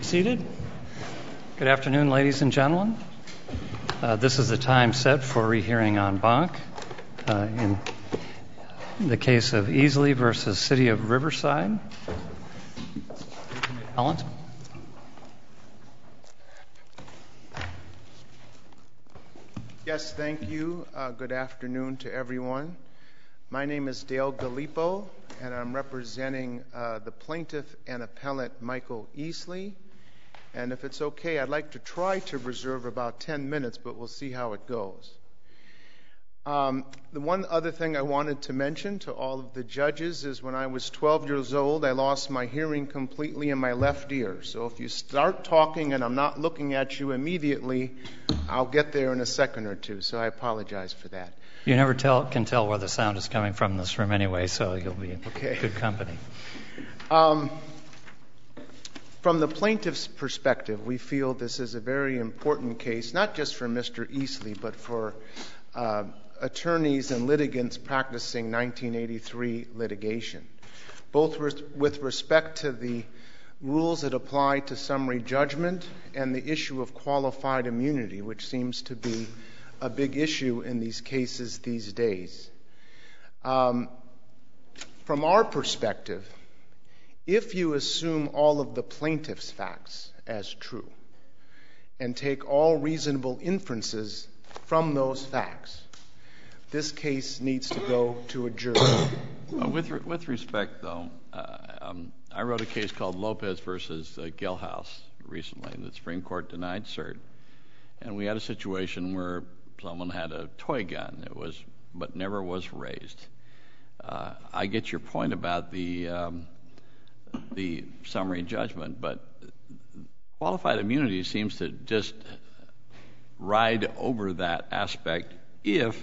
Seated. Good afternoon, ladies and gentlemen. This is the time set for rehearing en banc in the case of Easley v. City of Riverside. Appellant. Yes, thank you. Good afternoon to everyone. My name is Dale Gallipo, and I'm representing the plaintiff and appellant Michael Easley. And if it's okay, I'd like to try to reserve about 10 minutes, but we'll see how it goes. The one other thing I wanted to mention to all of the judges is when I was 12 years old, I lost my hearing completely in my left ear. So if you start talking and I'm not looking at you immediately, I'll get there in a second or two. So I apologize for that. You never can tell where the sound is coming from this room anyway, so you'll be in good company. From the plaintiff's perspective, we feel this is a very important case, not just for Mr. Easley, but for attorneys and litigants practicing 1983 litigation, both with respect to the rules that apply to summary judgment and the issue of qualified immunity, which seems to be a big issue in these cases these days. From our perspective, if you assume all of the plaintiff's facts as true and take all reasonable inferences from those facts, this case needs to go to a jury. With respect, though, I wrote a case called Lopez versus Gilhouse recently, and the Supreme Court denied cert. And we had a situation where someone had a toy gun but never was raised. I get your point about the summary judgment, but qualified immunity seems to just ride over that aspect if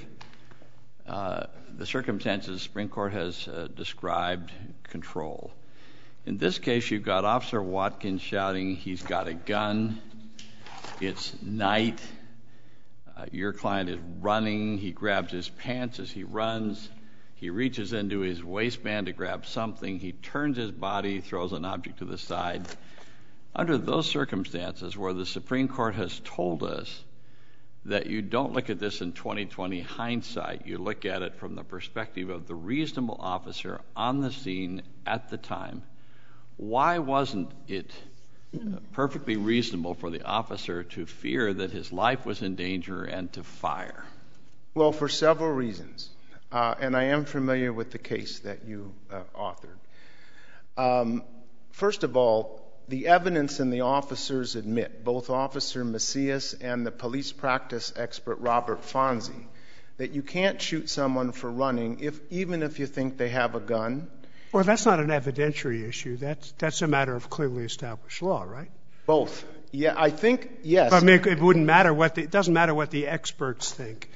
the circumstances the Supreme Court has described control. In this case, you've got Officer Watkins shouting, he's got a gun, it's night, your client is running, he grabs his pants as he runs, he reaches into his waistband to grab something, he turns his body, throws an object to the side. Under those circumstances where the Supreme Court has told us that you don't look at this in 20/20 hindsight, you look at it from the perspective of the reasonable officer on the scene at the time, why wasn't it perfectly reasonable for the officer to fear that his life was in danger and to fire? Well, for several reasons. And I am familiar with the case that you authored. First of all, the evidence and the officers admit, both Officer Macias and the police practice expert Robert Fonzie, that you can't shoot someone for running even if you think they have a gun. Well, that's not an evidentiary issue. That's a matter of clearly established law, right? Both. Yeah, I think, yes. I mean, it wouldn't matter it doesn't matter what the experts think.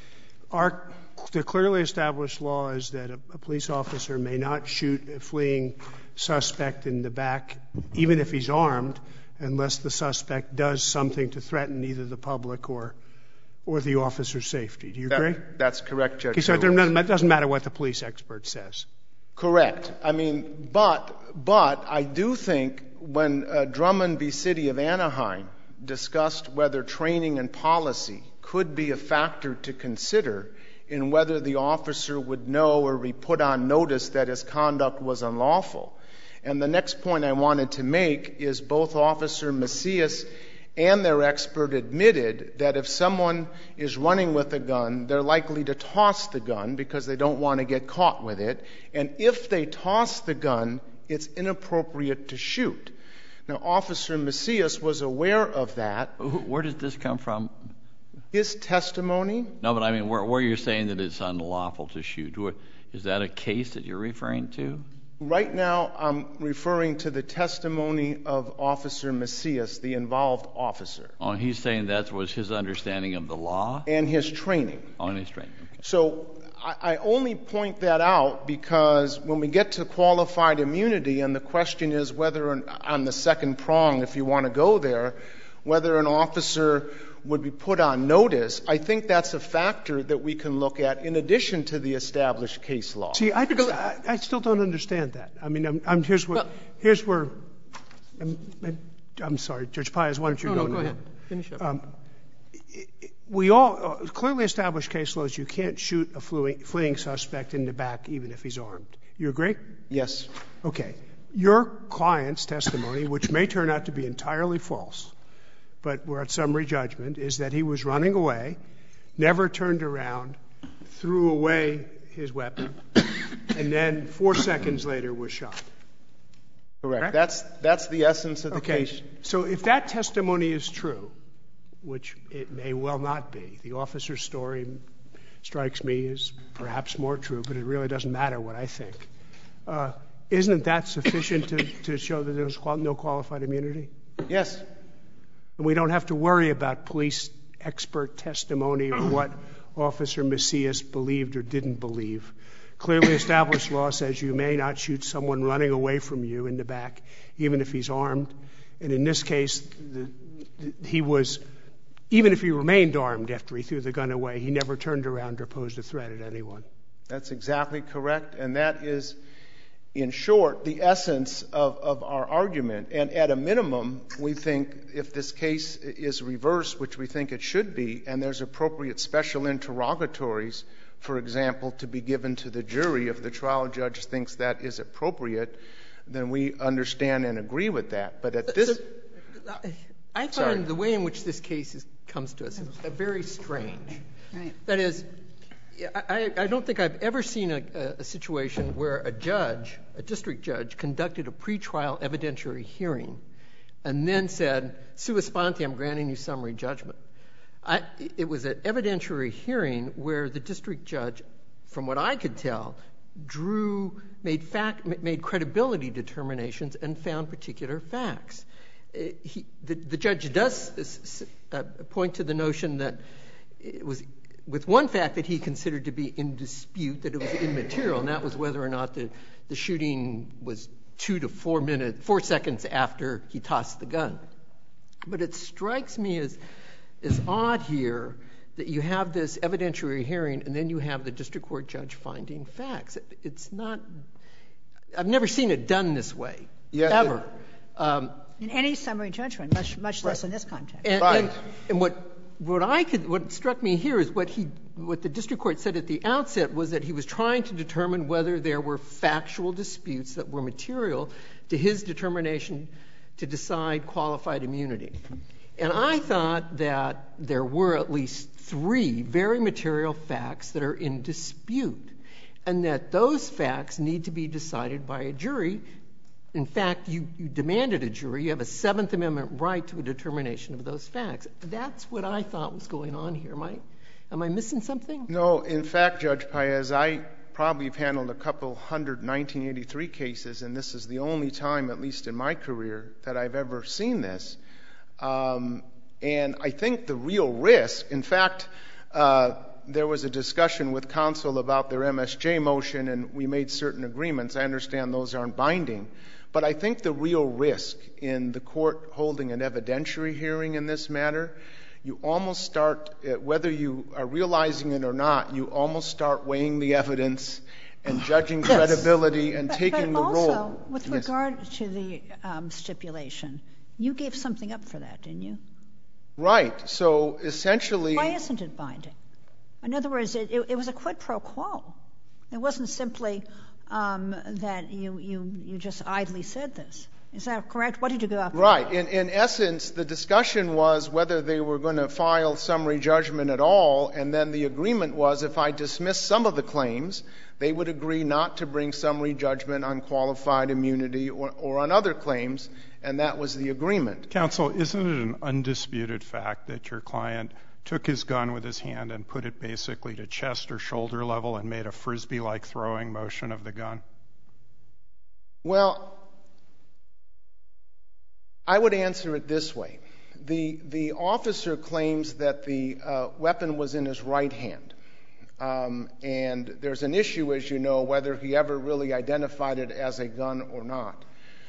The clearly established law is that a police officer may not shoot a fleeing suspect in the back, even if he's armed, unless the suspect does something to threaten either the public or the officer's safety. Do you agree? That's correct, Judge. Okay, so it doesn't matter what the police expert says. Correct. I mean, but I do think when Drummond v. City of Anaheim discussed whether training and policy could be a factor to consider in whether the officer would know or be put on notice that his conduct was unlawful. And the next point I wanted to make is both Officer Macias and their expert admitted that if someone is running with a gun, they're likely to toss the gun because they don't want to get caught with it. And if they toss the gun, it's inappropriate to shoot. Now, Officer Macias was aware of that. Where did this come from? His testimony. No, but I mean, where you're saying that it's unlawful to shoot, is that a case that you're referring to? Right now, I'm referring to the testimony of Officer Macias, the involved officer. Oh, he's saying that was his understanding of the law? And his training. Oh, and his training. Okay. So I only point that out because when we get to qualified immunity, and the question is whether, on the second prong, if you want to go there, whether an officer would be put on notice, I think that's a factor that we can look at in addition to the established case law. See, I still don't understand that. I mean, here's where I'm sorry, Judge Pius, why don't you go? No, go ahead. Finish up. We all clearly established case laws. You can't shoot a fleeing suspect in the back even if he's armed. You agree? Yes. Okay. Your client's testimony, which may turn out to be entirely false, but we're at summary judgment, is that he was running away, never turned around, threw away his weapon, and then 4 seconds later was shot. Correct. That's the essence of the case. So if that testimony is true, which it may well not be, the officer's story strikes me as perhaps more true, but it really doesn't matter what I think. Isn't that sufficient to show that there's no qualified immunity? Yes. And we don't have to worry about police expert testimony or what Officer Macias believed or didn't believe. Clearly established law says you may not shoot someone running away from you in the back, even if he's armed. And in this case, even if he remained armed after he threw the gun away, he never turned around or posed a threat at anyone. That's exactly correct. And that is, in short, the essence of our argument. And at a minimum, we think if this case is reversed, which we think it should be, and there's appropriate special interrogatories, for example, to be given to the jury, if the trial judge thinks that is appropriate, then we understand and agree with that. But at this... I find the way in which this case comes to us is very strange. Right. That is, I don't think I've ever seen a situation where a district judge, conducted a pretrial evidentiary hearing and then said, sua sponte, I'm granting you summary judgment. It was an evidentiary hearing where the district judge, from what I could tell, made credibility determinations and found particular facts. The judge does point to the notion that it was with one fact that he considered to be in dispute, that it was immaterial, and that was whether or not the shooting was 2 to 4 seconds after he tossed the gun. But it strikes me as odd here that you have this evidentiary hearing and then you have the district court judge finding facts. It's not — I've never seen it done this way, ever. In any summary judgment, much less in this context. And what struck me here is what the district court said at the outset was that he was trying to determine whether there were factual disputes that were material to his determination to decide qualified immunity. And I thought that there were at least 3 very material facts that are in dispute, and that those facts need to be decided by a jury. In fact, you demanded a jury. You have a Seventh Amendment right to a determination of those facts. That's what I thought was going on here. Am I missing something? No. In fact, Judge Paez, I probably have handled a couple hundred 1983 cases, and this is the only time, at least in my career, that I've ever seen this. And I think the real risk — in fact, there was a discussion with counsel about their MSJ motion, and we made certain agreements. I understand those aren't binding. But I think the real risk in the court holding an evidentiary hearing in this matter, you almost start, whether you are realizing it or not, you almost start weighing the evidence and judging credibility and taking the role. But also, with regard to the stipulation, you gave something up for that, didn't you? Right. So essentially — Why isn't it binding? In other words, it was a quid pro quo. It wasn't simply that you just idly said this. Is that correct? What did you give up? Right. In essence, the discussion was whether they were going to file summary judgment at all, and then the agreement was if I dismiss some of the claims, they would agree not to bring summary judgment on qualified immunity or on other claims, and that was the agreement. Counsel, isn't it an undisputed fact that your client took his gun with his hand and put it basically to chest or shoulder level and made a Frisbee-like throwing motion of the gun? Well, I would answer it this way. The officer claims that the weapon was in his right hand. And there's an issue, as you know, whether he ever really identified it as a gun or not.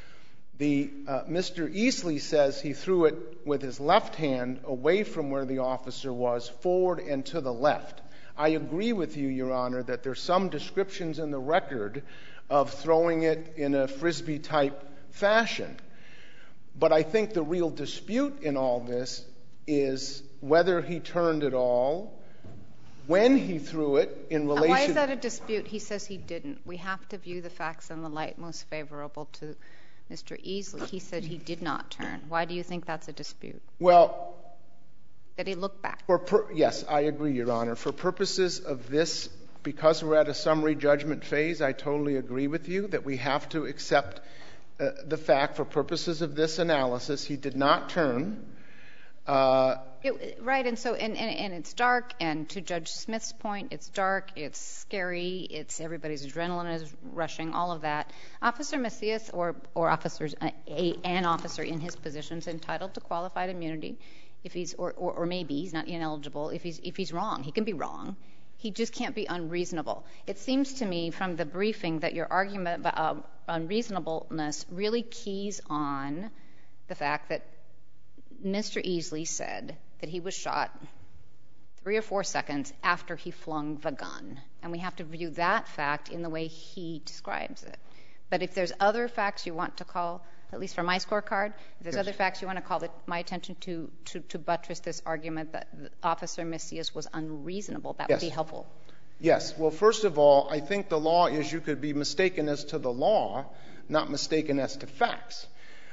Mr. Easley says he threw it with his left hand away from where the officer was, forward and to the left. I agree with you, Your Honor, that there's some descriptions in the record of throwing it in a Frisbee-type fashion. But I think the real dispute in all this is whether he turned at all, when he threw it in relation... Why is that a dispute? He says he didn't. We have to view the facts in the light most favorable to Mr. Easley. He said he did not turn. Why do you think that's a dispute? Well... Did he look back? Yes, I agree, Your Honor. For purposes of this, because we're at a summary judgment phase, I totally agree with you that we have to accept the fact for purposes of this analysis he did not turn. Right, and so and it's dark, and to Judge Smith's point, it's dark, it's scary, it's everybody's adrenaline is rushing, all of that. Officer Macias or officers, an officer in his position is entitled to qualified immunity if he's or maybe he's not ineligible if he's wrong. He can be wrong. He just can't be unreasonable. It seems to me from the briefing that your argument about unreasonableness really keys on the fact that Mr. Easley said that he was shot 3 or 4 seconds after he flung the gun. And we have to view that fact in the way he describes it. But if there's other facts you want to call, at least for my scorecard, if there's other facts you want to call my attention to buttress this argument that Officer Macias was unreasonable, that would be helpful. Yes. Well, first of all, I think the law is you could be mistaken as to the law, not mistaken as to facts.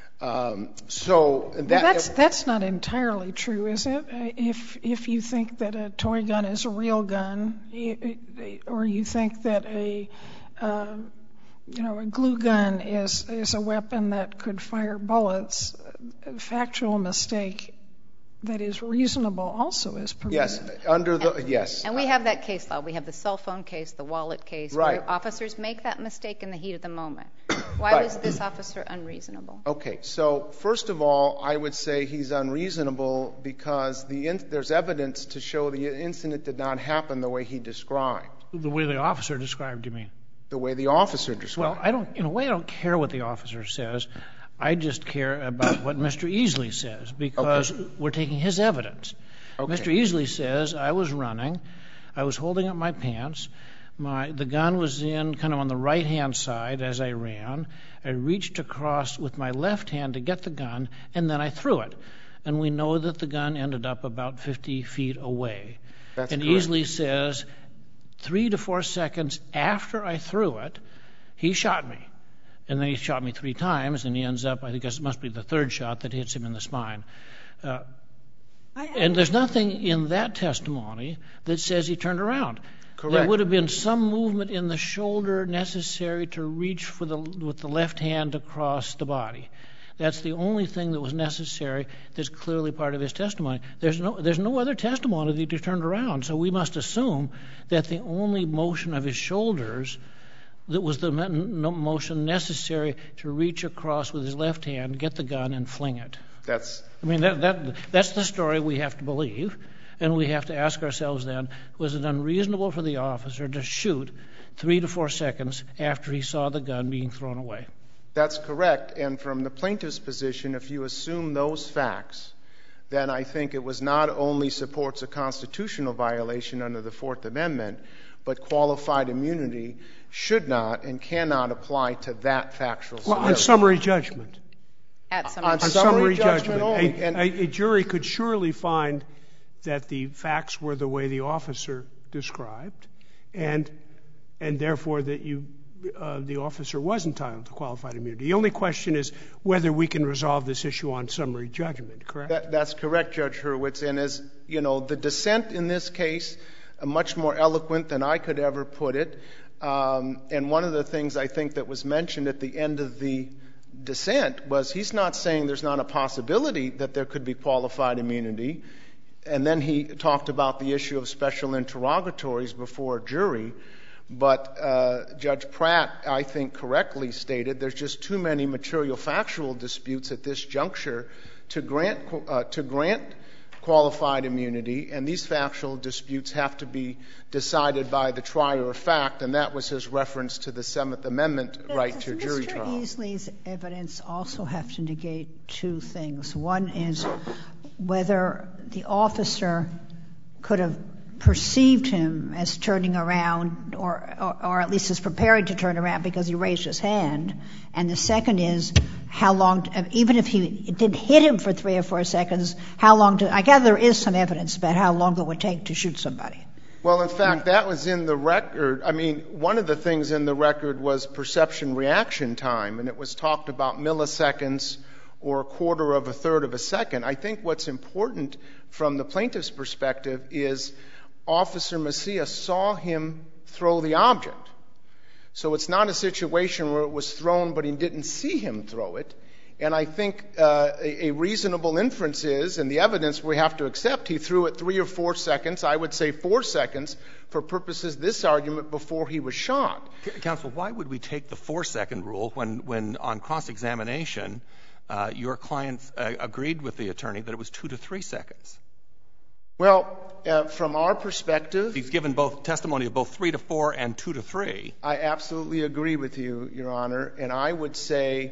That's not entirely true, is it? If you think that a toy gun is a real gun, or you think that a glue gun is a weapon that could fire bullets, a factual mistake that is reasonable also is permitted. Yes, And we have that case law. We have the cell phone case, the wallet case, right, where officers make that mistake in the heat of the moment. Why was this officer unreasonable? Okay. So, first of all, I would say he's unreasonable because there's evidence to show the incident did not happen the way he described. The way the officer described, you mean? The way the officer described. Well, in a way, I don't care what the officer says. I just care about what Mr. Easley says, because we're taking his evidence. Okay. Mr. Easley says, I was running, I was holding up my pants, the gun was in kind of on the right-hand side as I ran, I reached across with my left hand to get the gun, and then I threw it. And we know that the gun ended up about 50 feet away. That's and correct. Easley says, 3 to 4 seconds after I threw it, he shot me. And then he shot me 3 times, and he ends up, I think it must be the 3rd shot that hits him in the spine. And there's nothing in that testimony that says he turned around. Correct. There would have been some movement in the shoulder necessary to reach with the left hand across the body. That's the only thing that was necessary that's clearly part of his testimony. There's no other testimony that he turned around, so we must assume that the only motion of his shoulders that was the motion necessary to reach across with his left hand, get the gun, and fling it. That's the story we have to believe, and we have to ask ourselves then, was it unreasonable for the officer to shoot 3 to 4 seconds after he saw the gun being thrown away? That's correct, and from the plaintiff's position, if you assume those facts, then I think it was not only supports a constitutional violation under the Fourth Amendment, but qualified immunity should not and cannot apply to that factual scenario. Well, on summary judgment. On summary judgment only. A jury could surely find that the facts were the way the officer described, and therefore that the officer was entitled to qualified immunity. The only question is whether we can resolve this issue on summary judgment, correct? That's correct, Judge Hurwitz. And as you know, the dissent in this case, much more eloquent than I could ever put it. And one of the things I think that was mentioned at the end of the dissent was he's not saying there's not a possibility that there could be qualified immunity. And then he talked about the issue of special interrogatories before a jury. But Judge Pratt, I think, correctly stated there's just too many material factual disputes at this juncture to grant qualified immunity, and these factual disputes have to be decided by the trier of fact, and that was his reference to the Seventh Amendment right to jury trial. Does Mr. Easley's evidence also have to negate 2 things? One is whether the officer could have perceived him as turning around or at least as preparing to turn around because he raised his hand. And the second is, how long, even if he didn't hit him for 3 or 4 seconds, how long I gather there is some evidence about how long it would take to shoot somebody. Well, in fact, that was in the record. I mean, one of the things in the record was perception reaction time, and it was talked about milliseconds or a quarter of a third of a second. I think what's important from the plaintiff's perspective is Officer Macias saw him throw the object. So it's not a situation where it was thrown but he didn't see him throw it. And I think a reasonable inference is, and the evidence we have to accept, he threw it 3 or 4 seconds, I would say 4 seconds, for purposes of this argument, before he was shot. Counsel, why would we take the 4-second rule when on cross-examination your client agreed with the attorney that it was 2 to 3 seconds? Well, from our perspective, he's given both testimony of both 3 to 4 and 2 to 3. I absolutely agree with you, Your Honor, and I would say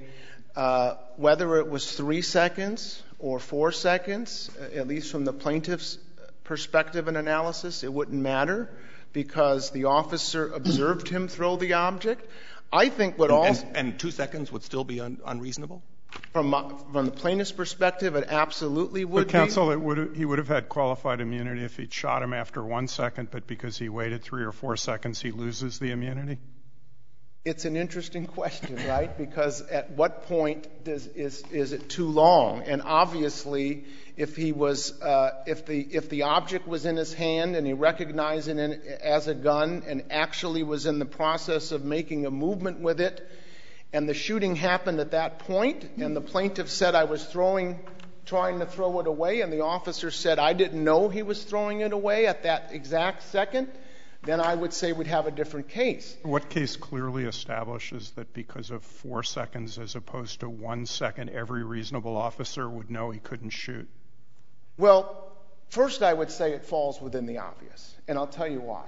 whether it was 3 seconds or 4 seconds, at least from the plaintiff's perspective and analysis, it wouldn't matter because the officer observed him throw the object. I think what also... And 2 seconds would still be unreasonable? From the plaintiff's perspective, it absolutely would be. But, counsel, he would have had qualified immunity if he'd shot him after 1 second, but because he waited 3 or 4 seconds, he loses the immunity? It's an interesting question, right? Because at what point is it too long? And obviously, if he was, if the object was in his hand and he recognized it as a gun and actually was in the process of making a movement with it, and the shooting happened at that point, and the plaintiff said, I was trying to throw it away, and the officer said, I didn't know he was throwing it away at that exact second, then I would say we'd have a different case. What case clearly establishes that because of 4 seconds as opposed to 1 second, every reasonable officer would know he couldn't shoot? Well, first I would say it falls within the obvious, and I'll tell you why.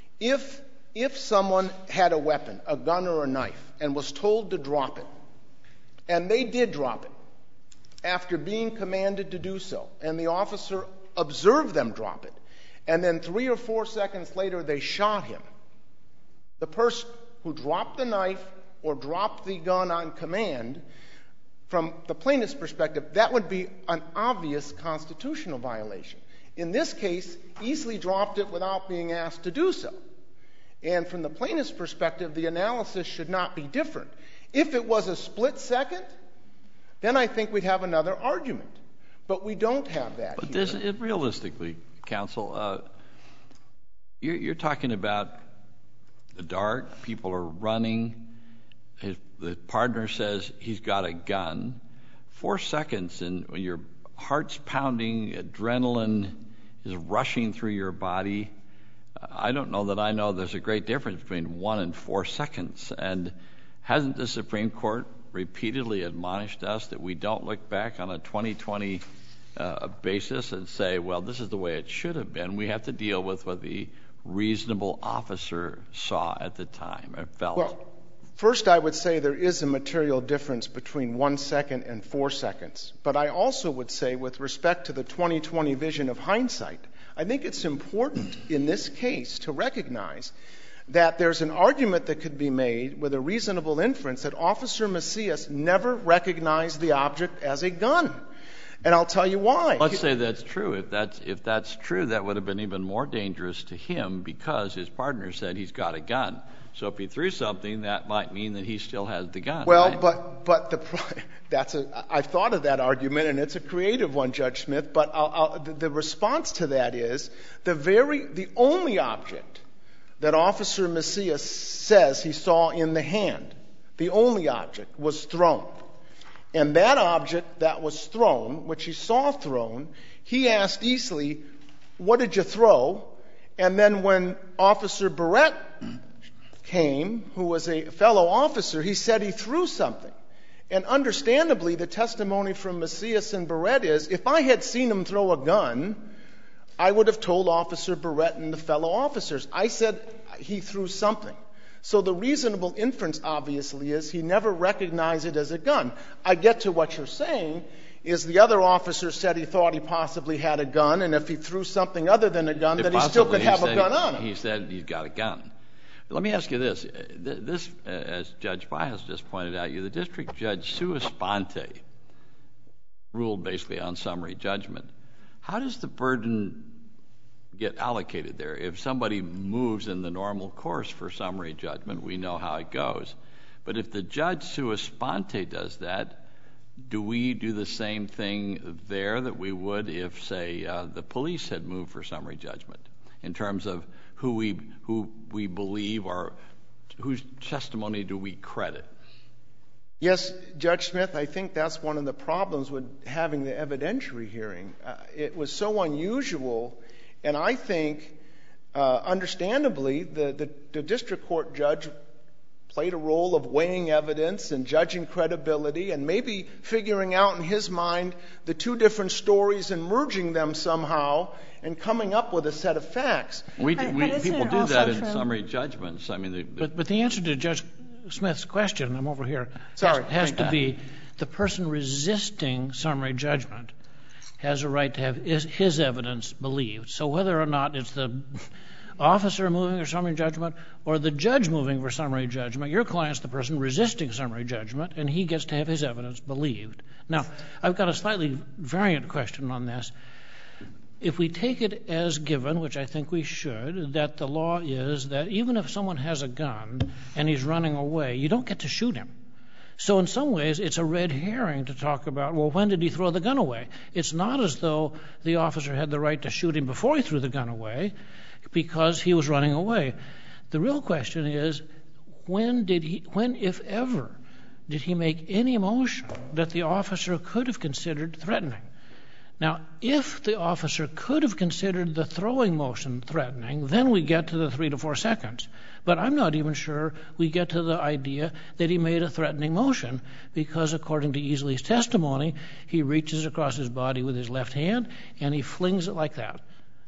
If someone had a weapon, a gun or a knife, and was told to drop it, and they did drop it after being commanded to do so, and the officer observed them drop it, and then 3 or 4 seconds later they shot him, the person who dropped the knife or dropped the gun on command, from the plaintiff's perspective, that would be an obvious constitutional violation. In this case, easily dropped it without being asked to do so. And from the plaintiff's perspective, the analysis should not be different. If it was a split second, then I think we'd have another argument. But we don't have that but here. This, realistically, counsel, you're talking about the dark, people are running, the partner says he's got a gun. 4 seconds, and when your heart's pounding, adrenaline is rushing through your body, I don't know that I know there's a great difference between 1 and 4 seconds. And hasn't the Supreme Court repeatedly admonished us that we don't look back on a 2020 basis and say, well, this is the way it should have been? We have to deal with what the reasonable officer saw at the time or felt. Well, first I would say there is a material difference between 1 second and 4 seconds. But I also would say, with respect to the 2020 vision of hindsight, I think it's important in this case to recognize that there's an argument that could be made with a reasonable inference that Officer Macias never recognized the object as a gun. And I'll tell you why. Let's say that's true. If that's true, that would have been even more dangerous to him because his partner said he's got a gun. So if he threw something, that might mean that he still has the gun. Well, right? but I've thought of that argument, and it's a creative one, Judge Smith. But the response to that is the only object that Officer Macias says he saw in the hand, the only object, was thrown. And that object that was thrown, which he saw thrown, he asked Easley, "What did you throw?" And then when Officer Barrett came, who was a fellow officer, he said he threw something. And understandably, the testimony from Macias and Barrett is, if I had seen him throw a gun, I would have told Officer Barrett and the fellow officers. I said he threw something. So the reasonable inference, obviously, is he never recognized it as a gun. I get to what you're saying, is the other officer said he thought he possibly had a gun, and if he threw something other than a gun, then he still could have a gun on him. He said he's got a gun. Let me ask you this. This, as Judge Baez just pointed out, the district judge sua sponte ruled basically on summary judgment. How does the burden get allocated there? If somebody moves in the normal course for summary judgment, we know how it goes. But if the judge sua sponte does that, do we do the same thing there that we would if, say, the police had moved for summary judgment in terms of who we believe or whose testimony do we credit? Yes, Judge Smith, I think that's one of the problems with having the evidentiary hearing. It was so unusual, and I think, understandably, the district court judge played a role of weighing evidence and judging credibility and maybe figuring out in his mind the two different stories and merging them somehow and coming up with a set of facts. People do that in summary judgments. I mean, but the answer to Judge Smith's question, I'm over here, has to be the person resisting summary judgment has a right to have his evidence believed. So whether or not it's the officer moving for summary judgment or the judge moving for summary judgment, your client's the person resisting summary judgment, and he gets to have his evidence believed. Now, I've got a slightly variant question on this. If we take it as given, which I think we should, that the law is that even if someone has a gun and he's running away, you don't get to shoot him. So in some ways, it's a red herring to talk about, well, when did he throw the gun away? It's not as though the officer had the right to shoot him before he threw the gun away, because he was running away. The real question is, when, if ever, did he make any motion that the officer could have considered threatening? Now, if the officer could have considered the throwing motion threatening, then we get to the 3 to 4 seconds. But I'm not even sure we get to the idea that he made a threatening motion, because according to Easley's testimony, he reaches across his body with his left hand and he flings it like that.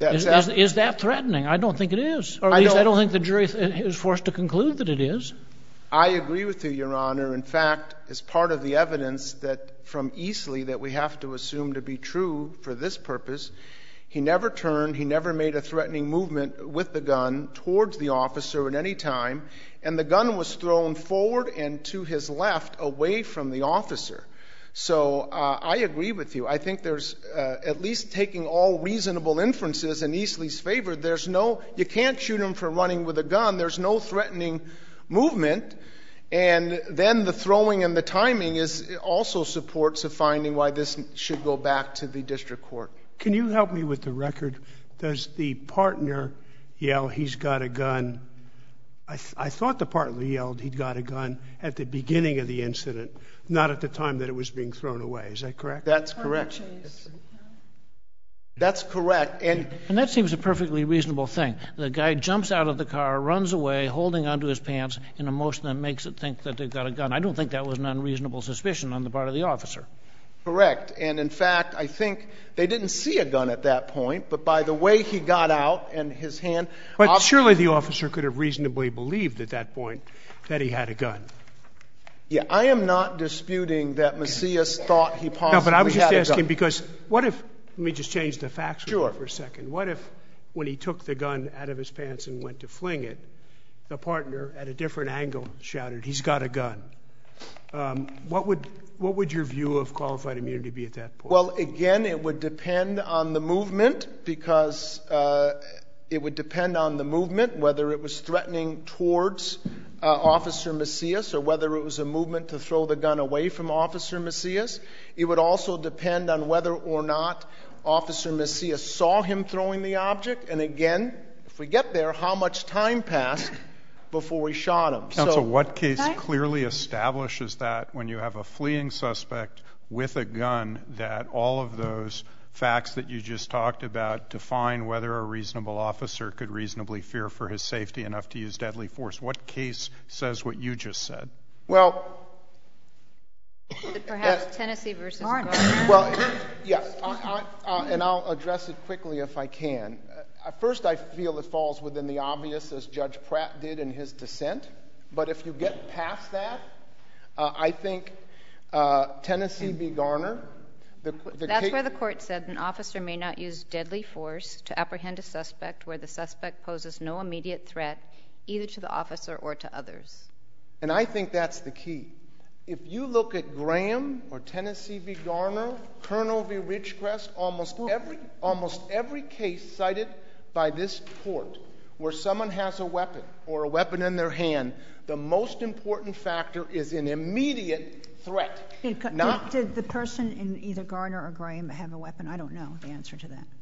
Is that threatening? I don't think it is. Or at least I don't think the jury is forced to conclude that it is. I agree with you, Your Honor. In fact, as part of the evidence that from Easley that we have to assume to be true for this purpose, he never turned, he never made a threatening movement with the gun towards the officer at any time, and the gun was thrown forward and to his left away from the officer. So I agree with you. I think there's, at least taking all reasonable inferences in Easley's favor, you can't shoot him for running with a gun. There's no threatening movement. And then the throwing and the timing also supports a finding why this should go back to the district court. Can you help me with the record? Does the partner yell, "He's got a gun"? I thought the partner yelled, "He'd got a gun" at the beginning of the incident, not at the time that it was being thrown away. Is that correct? That's correct. That's correct. And that seems a perfectly reasonable thing. The guy jumps out of the car, runs away, holding onto his pants in a motion that makes it think that they've got a gun. I don't think that was an unreasonable suspicion on the part of the officer. Correct. And in fact, I think they didn't see a gun at that point, but by the way he got out and his hand... But surely the officer could have reasonably believed at that point that he had a gun. Yeah, I am not disputing that Macias thought he possibly had a gun. No, but I was just asking because what if, let me just change the facts for a second. What if when he took the gun out of his pants and went to fling it, the partner at a different angle shouted, "He's got a gun"? What would your view of qualified immunity be at that point? Well, again, it would depend on the movement, because it would depend on the movement, whether it was threatening towards Officer Macias or whether it was a movement to throw the gun away from Officer Macias. It would also depend on whether or not Officer Macias saw him throwing the object. And again, if we get there, how much time passed before he shot him. Counsel, what case clearly establishes that when you have a fleeing suspect with a gun, that all of those facts that you just talked about define whether a reasonable officer could reasonably fear for his safety enough to use deadly force? What case says what you just said? Well, perhaps Tennessee versus Garner. Well, yes, and I'll address it quickly if I can. First, I feel it falls within the obvious, as Judge Pratt did in his dissent. But if you get past that, I think Tennessee v. Garner. That's where the court said an officer may not use deadly force to apprehend a suspect where the suspect poses no immediate threat, either to the officer or to others. And I think that's the key. If you look at Graham or Tennessee v. Garner, Colonel v. Ridgecrest, almost every case cited by this court where someone has a weapon or a weapon in their hand, the most important factor is an immediate threat. Did the person in either Garner or Graham have a weapon? I don't know the answer to that.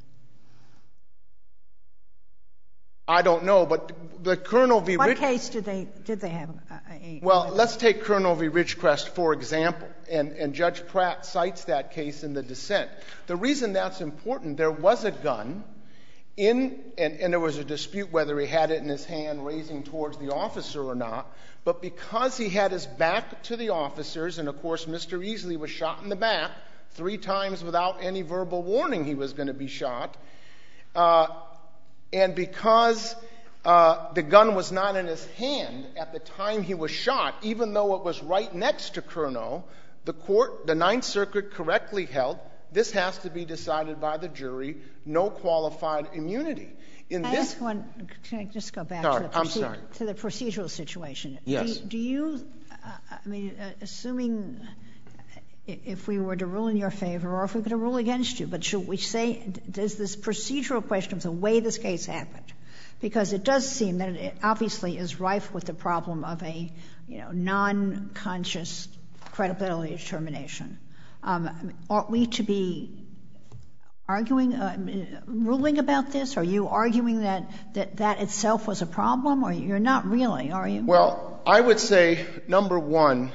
I don't know, but the Colonel v. What case did they have a Well, weapon? let's take Colonel v. Ridgecrest, for example, and Judge Pratt cites that case in the dissent. The reason that's important, there was a gun and there was a dispute whether he had it in his hand raising towards the officer or not, but because he had his back to the officers, and of course Mr. Easley was shot in the back 3 times without any verbal warning he was going to be shot, and because the gun was not in his hand at the time he was shot, even though it was right next to Colonel, the Ninth Circuit correctly held this has to be decided by the jury, no qualified immunity. Can I just go back to the procedural situation? Yes. Do you, I mean, assuming if we were to rule in your favor or if we were to rule against you, but should we say, does this procedural question of the way this case happened, because it does seem that it obviously is rife with the problem of a, non-conscious credibility determination. Ought we to be arguing, ruling about this? Are you arguing that itself was a problem, or you're not really, are you? Well, I would say, number one,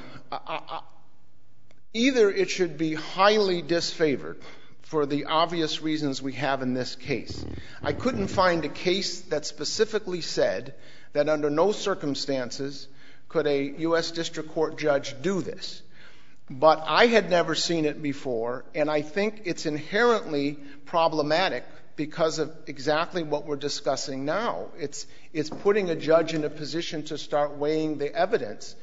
either it should be highly disfavored for the obvious reasons we have in this case. I couldn't find a case that specifically said that under no circumstances could a U.S. District Court judge do this. But I had never seen it before, and I think it's inherently problematic because of exactly what we're discussing now. It's putting a judge in a position to start weighing the evidence.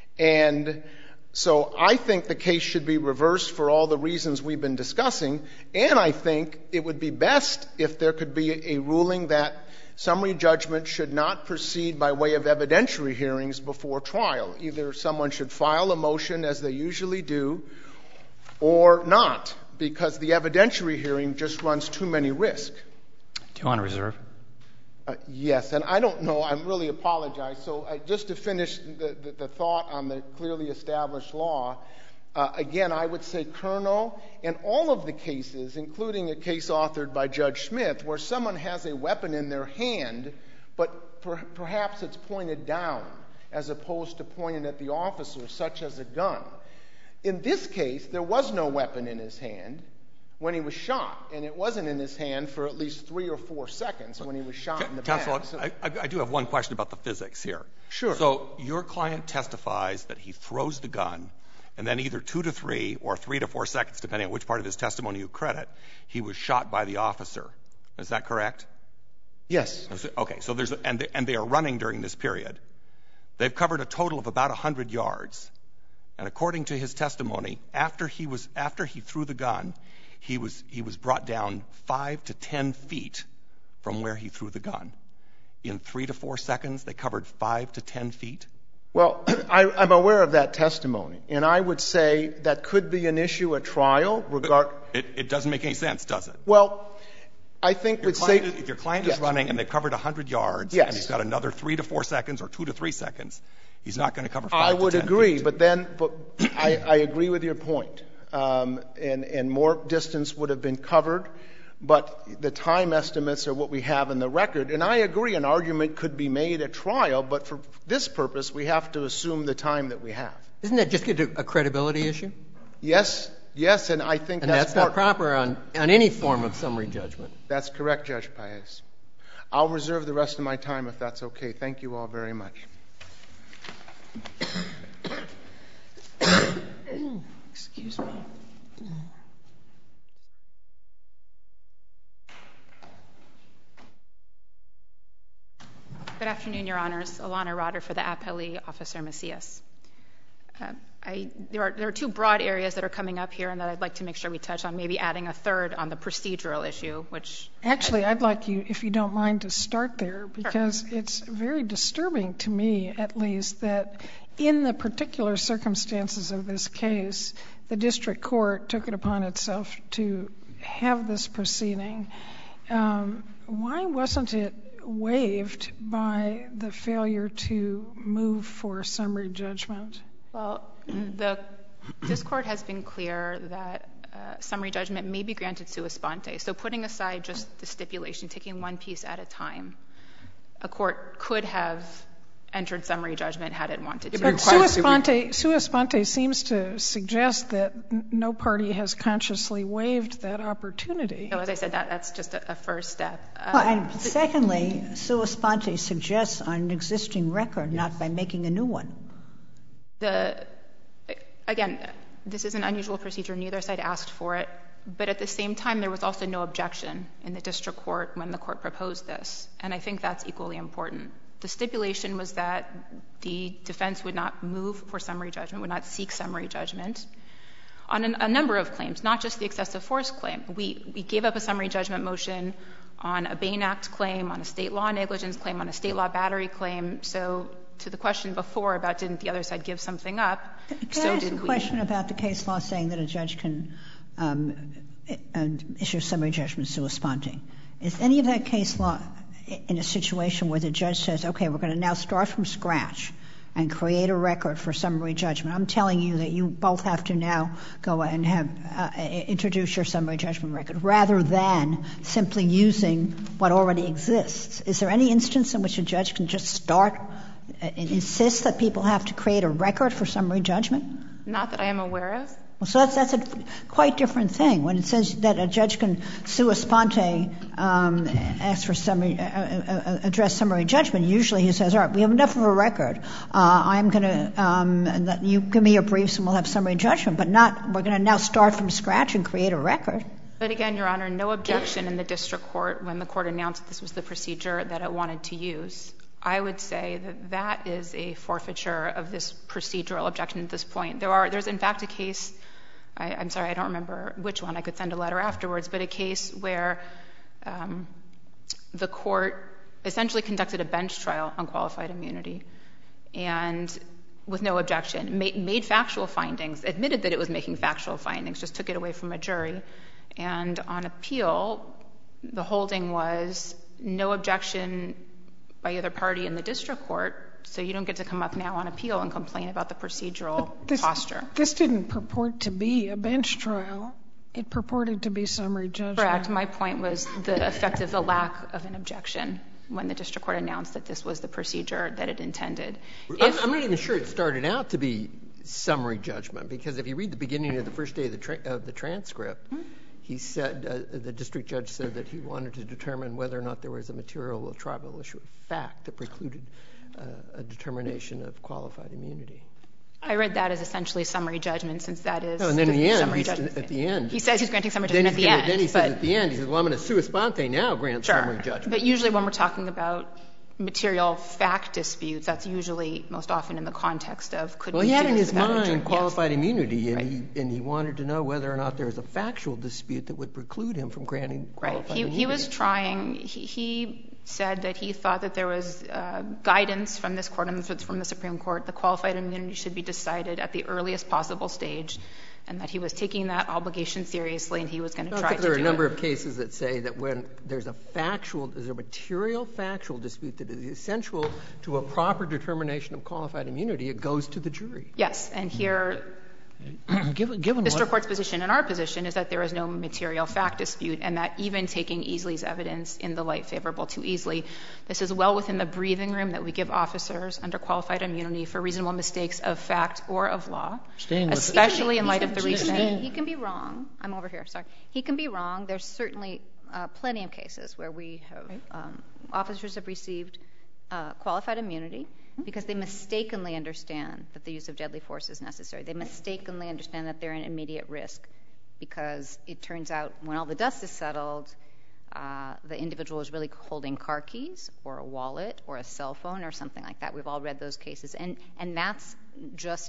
And so I think the case should be reversed for all the reasons we've been discussing, and I think it would be best if there could be a ruling that summary judgment should not proceed by way of evidentiary hearings before trial. Either someone should file a motion, as they usually do, or not, because the evidentiary hearing just runs too many risks. Do you want to reserve? Yes, and I don't know. I really apologize. So just to finish the thought on the clearly established law, again, I would say Colonel, and all of the cases, including a case authored by Judge Smith, where someone has a weapon in their hand, but perhaps it's pointed down as opposed to pointed at the officer, such as a gun. In this case, there was no weapon in his hand when he was shot, and it wasn't in his hand for at least 3 or 4 seconds when he was shot in the back. Counsel, I do have one question about the physics here. Sure. So your client testifies that he throws the gun, and then either 2 to 3 or 3 to 4 seconds, depending on which part of his testimony you credit, he was shot by the officer. Is that correct? Yes. Okay. So and they are running during this period. They've covered a total of about 100 yards. And according to his testimony, after he threw the gun, he was brought down 5 to 10 feet from where he threw the gun. In 3 to 4 seconds, they covered 5 to 10 feet. Well, I'm aware of that testimony, and I would say that could be an issue at trial. It doesn't make any sense, does it? Well, I think we'd say if your client is running and they've covered 100 yards, and he's got another 3 to 4 seconds or 2 to 3 seconds, he's not going to cover 5 to 10 feet. I would agree, but I agree with your point. And more distance would have been covered, but the time estimates are what we have in the record. And I agree an argument could be made at trial, but for this purpose, we have to assume the time that we have. Isn't that just a credibility issue? Yes, and I think that's not proper on any form of summary judgment. That's correct, Judge Paez. I'll reserve the rest of my time if that's okay. Thank you all very much. Excuse me. Good afternoon, Your Honors. Alana Rotter for the appellee, Officer Macias. There are two broad areas that are coming up here and that I'd like to make sure we touch on, maybe adding a third on the procedural issue, which... Actually, I'd like you, if you don't mind, to start there, because it's very disturbing to me, at least, that in the particular circumstances of this case, the district court took it upon itself to have this proceeding. Why wasn't it waived by the failure to move for summary judgment? Well, this court has been clear that summary judgment may be granted sua sponte. So putting aside just the stipulation, taking one piece at a time, a court could have entered summary judgment had it wanted to. But sua sponte seems to suggest that no party has consciously waived that opportunity. So as I said, that's just a first step. And secondly, sua sponte suggests on an existing record, not by making a new one. Again, this is an unusual procedure. Neither side asked for it. But at the same time, there was also no objection in the district court when the court proposed this. And I think that's equally important. The stipulation was that the defense would not move for summary judgment, would not seek summary judgment on a number of claims, not just the excessive force claim. We gave up a summary judgment motion on a Bain Act claim, on a state law negligence claim, on a state law battery claim. So to the question before about didn't the other side give something up, so did we. Can I ask a question about the case law saying that a judge can issue summary judgment sua sponte? Is any of that case law in a situation where the judge says, okay, we're going to now start from scratch and create a record for summary judgment? I'm telling you that you both have to now go and have introduce your summary judgment record rather than simply using what already exists. Is there any instance in which a judge can just start and insist that people have to create a record for summary judgment? Not that I am aware of. Well, so that's a quite different thing. When it says that a judge can sua sponte ask for summary, address summary judgment, usually he says, all right, we have enough of a record. I'm going to, you give me your briefs and we'll have summary judgment, but not, we're going to now start from scratch and create a record. But again, Your Honor, no objection in the district court when the court announced this was the procedure that it wanted to use. I would say that that is a forfeiture of this procedural objection at this point. There's in fact a case, I'm sorry, I don't remember which one, I could send a letter afterwards, but a case where the court essentially conducted a bench trial on qualified immunity and with no objection, made factual findings, admitted that it was making factual findings, just took it away from a jury. And on appeal, the holding was no objection by either party in the district court, so you don't get to come up now on appeal and complain about the procedural posture. This didn't purport to be a bench trial. It purported to be summary judgment. Correct. My point was the effect of the lack of an objection when the district court announced that this was the procedure that it intended. I'm not even sure it started out to be summary judgment, because if you read the beginning of the first day of the transcript, he said, the district judge said that he wanted to determine whether or not there was a material or tribal issue of fact that precluded a determination of qualified immunity. I read that as essentially summary judgment, since that is and then in the end, summary judgment. At the end. He says he's granting summary judgment at the end. Then he says at the end, he says, well, I'm going to sua sponte now grant summary judgment. But usually when we're talking about material fact disputes, that's usually most often in the context of could we do this without a jury. Well, he had in his mind qualified immunity, and he wanted to know whether or not there was a factual dispute that would preclude him from granting qualified immunity. He was trying. He said that he thought that there was guidance from this court and from the Supreme Court. The qualified immunity should be decided at the earliest possible stage, and that he was taking that obligation seriously, and he was going to try to do it. There are a number of cases that say that when there's a material factual dispute that is essential to a proper determination of qualified immunity, it goes to the jury. Yes, and here, district court's position and our position is that there is no material fact dispute, and that even taking Easley's evidence in the light favorable to Easley, this is well within the breathing room that we give officers under qualified immunity for reasonable mistakes of fact or of law, especially in light of the recent. He can be wrong. I'm over here, sorry. He can be wrong. There's certainly plenty of cases where we have officers have received qualified immunity because they mistakenly understand that the use of deadly force is necessary. They mistakenly understand that they're in immediate risk because it turns out when all the dust is settled, the individual is really holding car keys or a wallet or a cell phone or something like that. We've all read those cases. And that's just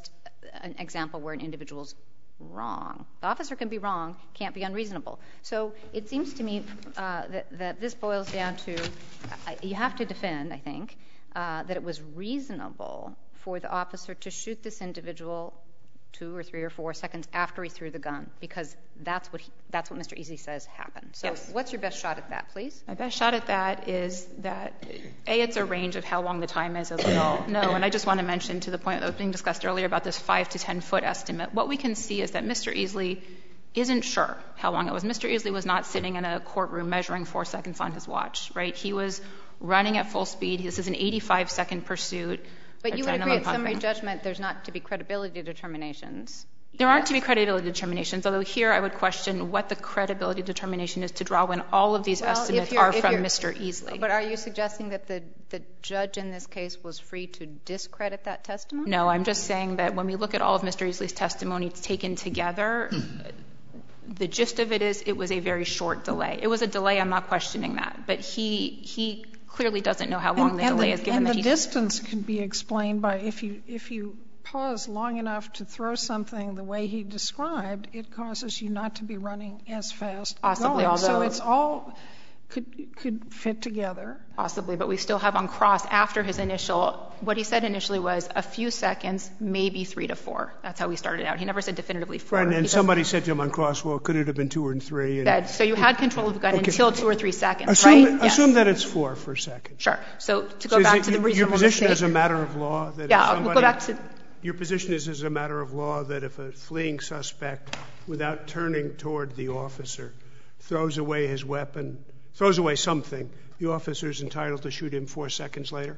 an example where an individual's wrong. The officer can be wrong, can't be unreasonable. So it seems to me that this boils down to, you have to defend, I think, that it was reasonable for the officer to shoot this individual 2 or 3 or 4 seconds after he threw the gun, because that's what Mr. Easley says happened. So what's your best shot at that, please? My best shot at that is that, A, it's a range of how long the time is, as we all know. And I just want to mention, to the point that was being discussed earlier about this 5 to 10 foot estimate, what we can see is that Mr. Easley isn't sure how long it was. Mr. Easley was not sitting in a courtroom measuring 4 seconds on his watch, right? He was running at full speed. This is an 85-second pursuit. But you would agree at summary judgment there's not to be credibility determinations? There aren't to be credibility determinations, although here I would question what the credibility determination is to draw when all of these estimates are from Mr. Easley. But are you suggesting that the judge in this case was free to discredit that testimony? No, I'm just saying that when we look at all of Mr. Easley's testimony taken together, the gist of it is it was a very short delay. It was a delay, I'm not questioning that. But he clearly doesn't know how long the delay is, given that the distance can be explained by if you pause long enough to throw something the way he described, it causes you not to be running as fast. Possibly, although... So it's all could fit together. Possibly, but we still have on cross after his initial, what he said initially was a few seconds, maybe 3 to 4. That's how he started out. He never said definitively 4. Right, and somebody said to him on cross, well, could it have been 2 or 3? So you had control of the gun until 2 or 3 seconds, assume, right? Assume that it's 4 for a second. Sure. So to go back to the reasonable your position mistake, as a matter of law that yeah, if somebody, we'll go back to... Your position is as a matter of law that if a fleeing suspect, without turning toward the officer, throws away his weapon, throws away something, the officer is entitled to shoot him 4 seconds later?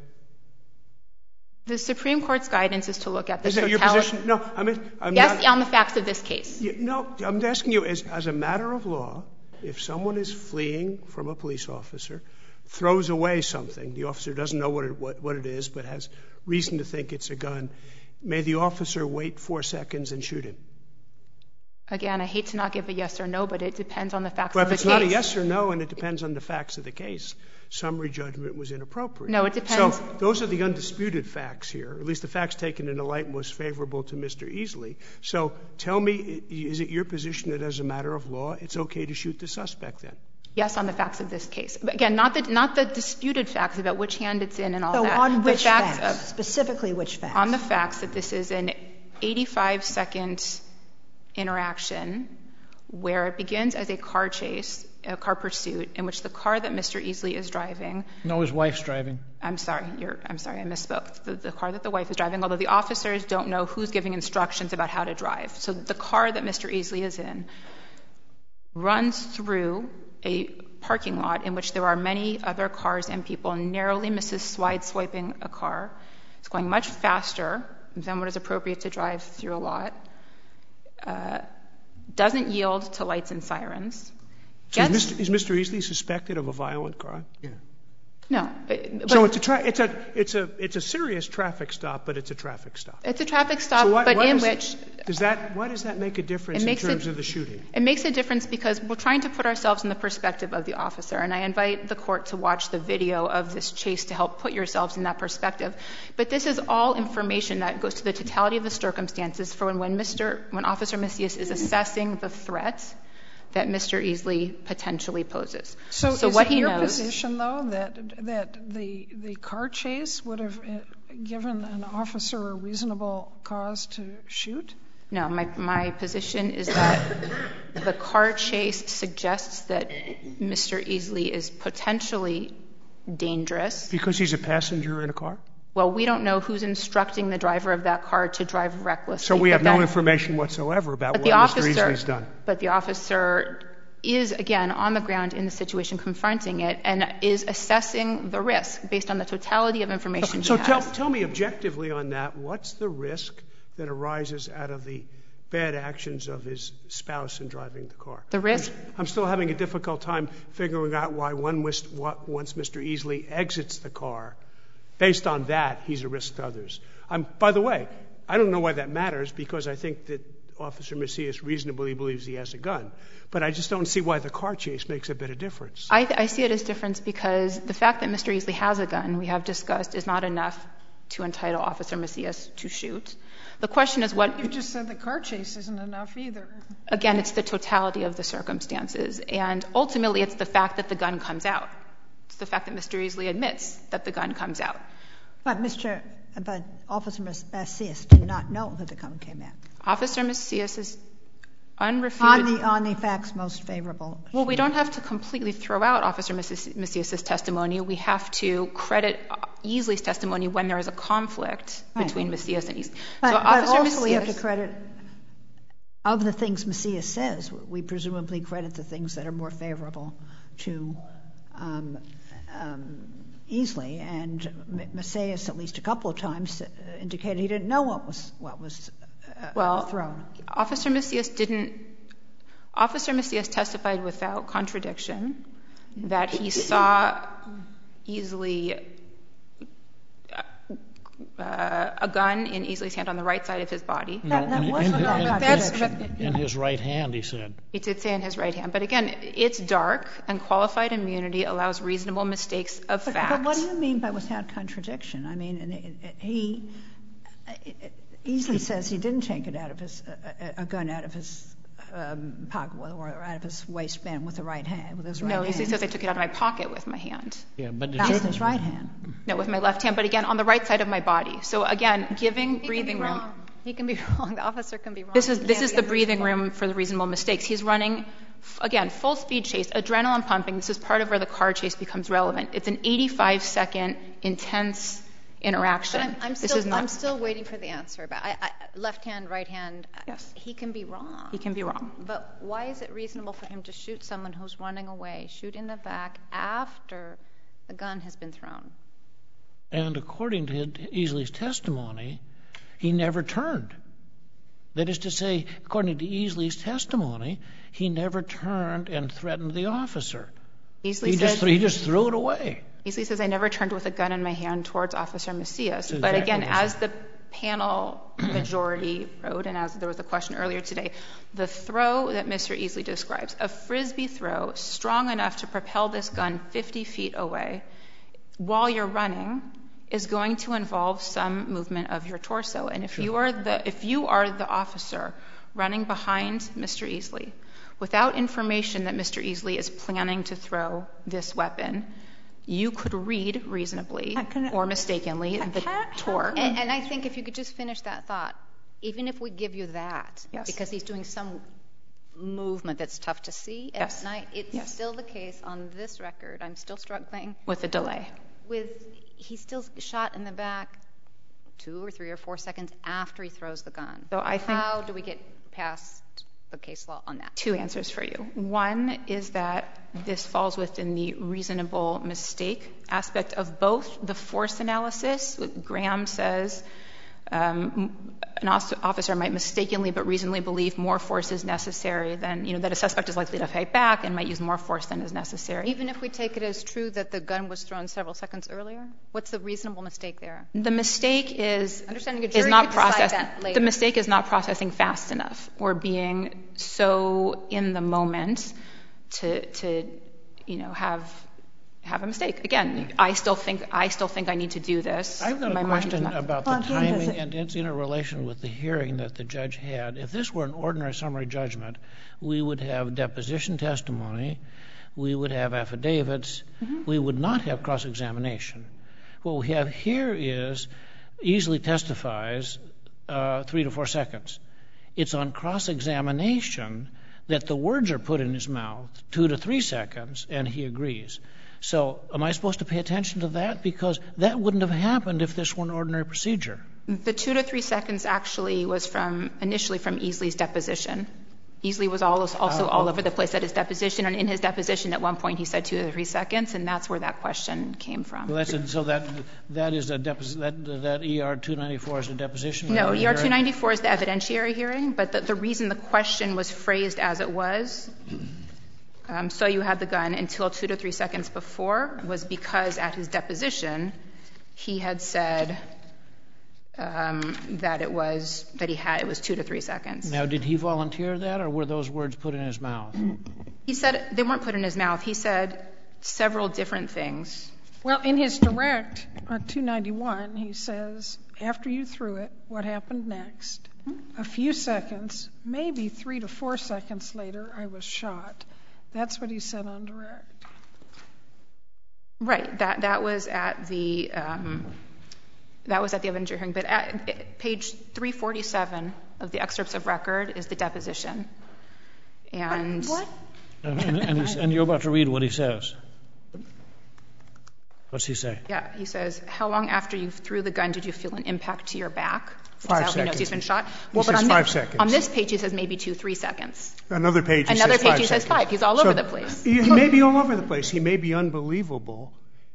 The Supreme Court's guidance is to look at the totality. Is that your position? No, I'm yes, not, on the facts of this case. No, I'm asking you, as a matter of law, if someone is fleeing from a police officer, throws away something, the officer doesn't know what it is, but has reason to think it's a gun, may the officer wait 4 seconds and shoot him? Again, I hate to not give a yes or no, but it depends on the facts of the case. Well, if it's not a yes or no and it depends on the facts of the case, summary judgment was inappropriate. No, it depends. So those are the undisputed facts here, at least the facts taken in the light most favorable to Mr. Easley. So tell me, is it your position that as a matter of law, it's okay to shoot the suspect then? Yes, on the facts of this case. But again, not the disputed facts about which hand it's in and all that. So on which facts? Specifically which facts? On the facts that this is an 85-second interaction where it begins as a car chase, a car pursuit, in which the car that Mr. Easley is driving... No, his wife's driving. I'm sorry, I misspoke. The car that the wife is driving, although the officers don't know who's giving instructions about how to drive. So the car that Mr. Easley is in runs through a parking lot in which there are many other cars and people, and narrowly misses swiping a car. It's going much faster than what is appropriate to drive through a lot. Doesn't yield to lights and sirens. Is Mr. Easley suspected of a violent crime? Yeah. No. So it's a serious traffic stop, but it's a traffic stop. It's a traffic stop, but in which... Why does that make a difference in terms of the shooting? It makes a difference because we're trying to put ourselves in the perspective of the officer, and I invite the court to watch the video of this chase to help put yourselves in that perspective. But this is all information that goes to the totality of the circumstances for when Officer Macias is assessing the threat that Mr. Easley potentially poses. So is what it he your knows, position, though, that the car chase would have given an officer a reasonable cause to shoot? No, my position is that the car chase suggests that Mr. Easley is potentially dangerous. Because he's a passenger in a car? Well, we don't know who's instructing the driver of that car to drive recklessly. So we have no information whatsoever about what Mr. Easley's done. But the officer is, again, on the ground in the situation, confronting it, and is assessing the risk based on the totality of information he has. So tell me objectively on that, what's the risk that arises out of the bad actions of his spouse in driving the car? The risk? I'm still having a difficult time figuring out why once Mr. Easley exits the car, based on that, he's a risk to others. By the way, I don't know why that matters, because I think that Officer Macias reasonably believes he has a gun. But I just don't see why the car chase makes a bit of difference. I see it as difference because the fact that Mr. Easley has a gun, we have discussed, is not enough to entitle Officer Macias to shoot. The question is what... You just said the car chase isn't enough either. Again, it's the totality of the circumstances. And ultimately, it's the fact that the gun comes out. It's the fact that Mr. Easley admits that the gun comes out. But Officer Macias did not know that the gun came out. Officer Macias is unrefuted. On the facts most favorable. Well, we don't have to completely throw out Officer Macias's testimony. We have to credit Easley's testimony when there is a conflict between Macias and Easley. But also we have to credit, of the things Macias says, we presumably credit the things that are more favorable to Easley. And Macias, at least a couple of times, indicated he didn't know what was thrown. Officer Macias testified without contradiction that he saw Easley, a gun in Easley's hand on the right side of his body. In his right hand, he said. He did say in his right hand. But again, it's dark, and qualified immunity allows reasonable mistakes of fact. But what do you mean by without contradiction? I mean, Easley says he didn't take it a gun out of his pocket or out of his waistband with the right hand, with his right hand. No, Easley says I took it out of my pocket with my hand. Yeah, but not with his right hand. No, with my left hand, but again, on the right side of my body. So again, giving breathing room. He can be wrong. The officer can be wrong. This is the breathing room for the reasonable mistakes. He's running, again, full speed chase, adrenaline pumping. This is part of where the car chase becomes relevant. It's an 85-second intense interaction. I'm still waiting for the answer about left hand, right hand. Yes. He can be wrong. He can be wrong. But why is it reasonable for him to shoot someone who's running away, shoot in the back after the gun has been thrown? And according to Easley's testimony, he never turned. That is to say, according to Easley's testimony, he never turned and threatened the officer. He just threw it away. Easley says, I never turned with a gun in my hand towards Officer Macias. But again, as the panel majority wrote, and as there was a question earlier today, the throw that Mr. Easley describes, a Frisbee throw strong enough to propel this gun 50 feet away while you're running is going to involve some movement of your torso. And if you are the officer running behind Mr. Easley without information that Mr. Easley is planning to throw this weapon, you could read reasonably or mistakenly the torque. And I think if you could just finish that thought, even if we give you that, yes, because he's doing some movement that's tough to see at night, it's still the case on this record. I'm still struggling. With a delay. He's still shot in the back 2 or 3 or 4 seconds after he throws the gun. So I think, how do we get past the case law on that? 2 answers for you. One is that this falls within the reasonable mistake aspect of both the force analysis. Graham says an officer might mistakenly but reasonably believe more force is necessary than, that a suspect is likely to fight back and might use more force than is necessary. Even if we take it as true that the gun was thrown several seconds earlier? What's the reasonable mistake there? The mistake is not processing. The mistake is not processing fast enough or being so in the moment to have a mistake. Again, I still think I need to do this. I've got a question about the timing, and it's in a relation with the hearing that the judge had. If this were an ordinary summary judgment, we would have deposition testimony, we would have affidavits, we would not have cross-examination. What we have here is Easley testifies 3 to 4 seconds. It's on cross-examination that the words are put in his mouth 2 to 3 seconds, and he agrees. So am I supposed to pay attention to that? Because that wouldn't have happened if this were an ordinary procedure. The 2 to 3 seconds actually was initially from Easley's deposition. Easley was also all over the place at his deposition, and in his deposition at one point he said 2 to 3 seconds, and that's where that question came from. Well, so that is a that ER 294 is a deposition? No, ER 294 is the evidentiary hearing, but the reason the question was phrased as it was, so you had the gun until 2 to 3 seconds before, was because at his deposition he had said that it was 2 to 3 seconds. Now, did he volunteer that, or were those words put in his mouth? He said they weren't put in his mouth. He said several different things Well, in his direct, 291, he says, after you threw it, what happened next? A few seconds, maybe 3 to 4 seconds later, I was shot. That's what he said on direct. Right. That was at the evidentiary hearing. But at page 347 of the excerpts of record is the deposition. And what? And you're about to read what he says. What's he say? Yeah, he says, how long after you threw the gun did you feel an impact to your back? 5 seconds. He knows he's been shot. He says 5 seconds. On this page, he says maybe 2-3 seconds. Another page, he says 5. He's all over the place. He may be all over the place. He may be unbelievable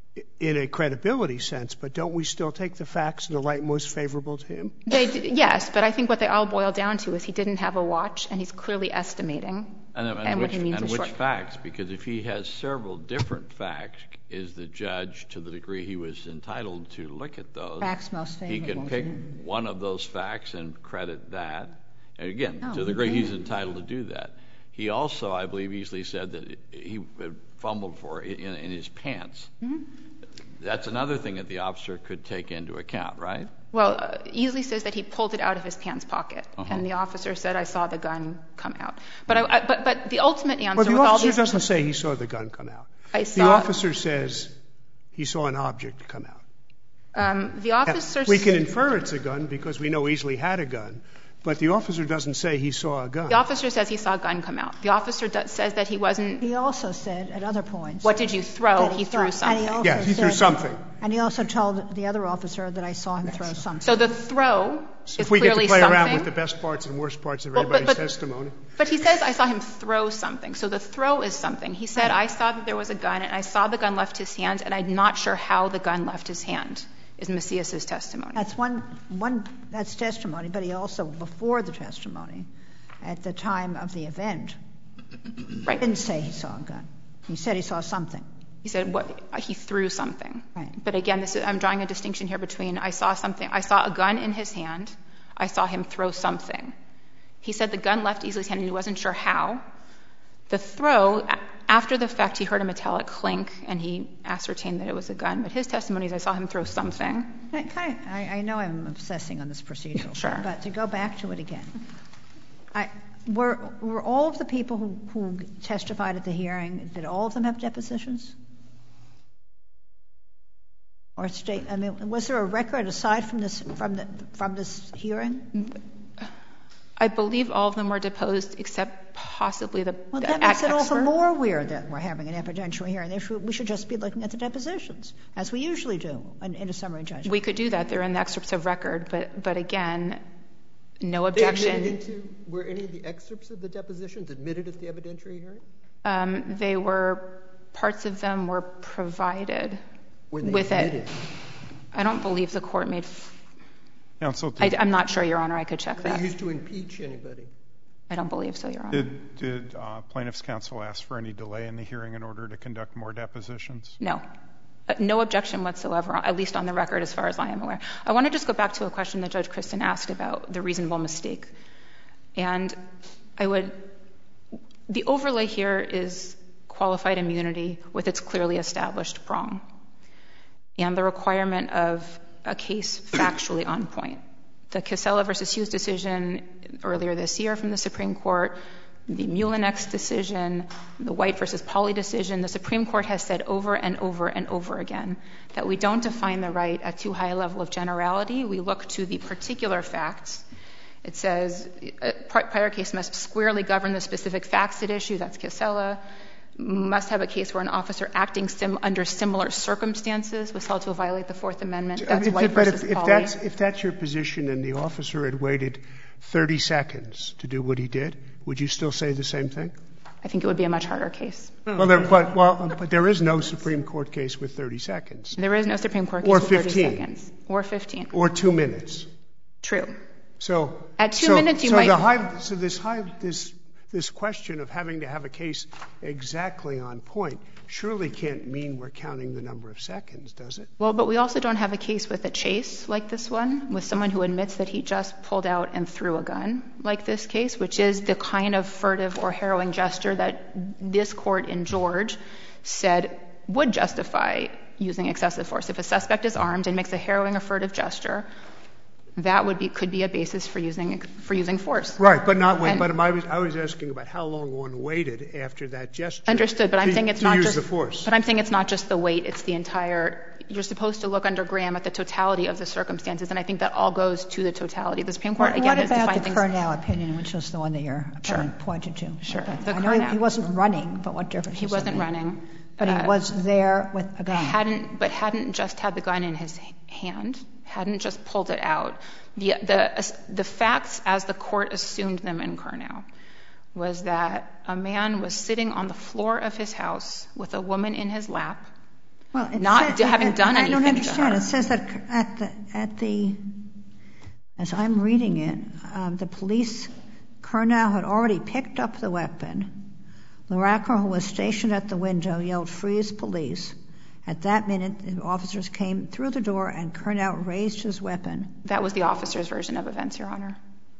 in a credibility sense, but don't we still take the facts in the light most favorable to him? Yes, but I think what they all boil down to is he didn't have a watch, and he's clearly estimating. And which facts? Because if he has several different facts, is the judge, to the degree he was entitled to look at those, facts most favorable, he can pick one of those facts and credit that. And again, to the degree he's entitled to do that. He also, I believe, easily said that he fumbled for it in his pants. Mm-hmm. That's another thing that the officer could take into account, right? Well, Easley says that he pulled it out of his pants pocket, and the officer said, I saw the gun come out. But the ultimate answer with all these... Well, the officer doesn't say he saw the gun come out. The officer says he saw an object come out. The officer... We can infer it's a gun because we know Easley had a gun, but the officer doesn't say he saw a gun. The officer says he saw a gun come out. The officer says that he wasn't... He also said at other points... What did you throw? He threw something. Yes, he threw something. And he also told the other officer that I saw him throw something. So the throw is clearly something. If we get to play around with the best parts and worst parts of everybody's testimony. But he says, I saw him throw something. So the throw is something. He said, I saw that there was a gun, and I saw the gun left his hand, and I'm not sure how the gun left his hand, is Macias's testimony. That's that's testimony, but he also, before the testimony, at the time of the event, didn't say he saw a gun. He said he saw something. He said he threw something. Right. But again, I'm drawing a distinction here between I saw a gun in his hand, I saw him throw something. He said the gun left Easley's hand and he wasn't sure how. The throw, after the fact, he heard a metallic clink and he ascertained that it was a gun. But his testimony is I saw him throw something. I know I'm obsessing on this procedural. Sure. But to go back to it again, were all of the people who testified at the hearing, did all of them have depositions? Or I mean, was there a record aside from this hearing? I believe all of them were deposed, except possibly the Well, that makes it all the more weird that we're having an evidentiary hearing. We should just be looking at the depositions, as we usually do in a summary judgment. We could do that. They're in the excerpts of record. But again, no objection. Were any of the excerpts of the depositions admitted at the evidentiary hearing? Parts of them were provided with it. I don't believe the court made... Counsel, I'm not sure, Your Honor. I could check that. They used to impeach anybody. I don't believe so, Your Honor. Did plaintiff's counsel ask for any delay in the hearing in order to conduct more depositions? No. No objection whatsoever, at least on the record as far as I am aware. I want to just go back to a question that Judge Kristen asked about the reasonable mistake. And the overlay here is qualified immunity with its clearly established prong and the requirement of a case factually on point. The Casella v. Hughes decision earlier this year from the Supreme Court, the Mulinex decision, the White v. Pauley decision, the Supreme Court has said over and over and over again that we don't define the right at too high a level of generality. We look to the particular facts. It says a prior case must squarely govern the specific facts at issue. That's Casella. Must have a case where an officer acting under similar circumstances was held to violate the Fourth Amendment. That's White v. Pauley. If that's your position and the officer had waited 30 seconds to do what he did, would you still say the same thing? I think it would be a much harder case. But there is no Supreme Court case with 30 seconds. There is no Supreme Court case with 30 seconds. Or 15. Or 2 minutes. True. So at 2 minutes you might... So this question of having to have a case exactly on point surely can't mean we're counting the number of seconds, does it? Well, but we also don't have a case with a chase like this one, with someone who admits that he just pulled out and threw a gun like this case, which is the kind of furtive or harrowing gesture that this court in George said would justify using excessive force. If a suspect is armed and makes a harrowing or furtive gesture, that could be a basis for using force. Right, but I was asking about how long one waited after that gesture. Understood, but I'm saying it's not use just the force. But I'm saying it's not just the wait; it's the entire. You're supposed to look under Graham at the totality of the circumstances, and I think that all goes to the totality. The Supreme Court again has defined things. What about the Curnow opinion, which was the one that your opponent pointed to? Sure. I know he wasn't running, but what difference? He wasn't running. But he was there with a gun. Hadn't just had the gun in his hand. Hadn't just pulled it out. The facts, as the court assumed them in Curnow, was that a man was sitting on the floor of his house with a woman in his lap, having done anything. I don't understand. It says that as I'm reading it, the police, Curnow had already picked up the weapon. Laracker, who was stationed at the window, yelled, "Freeze, police." At that minute, the officers came through the door and Curnow raised his weapon. That was the officer's version of events, Your Honor.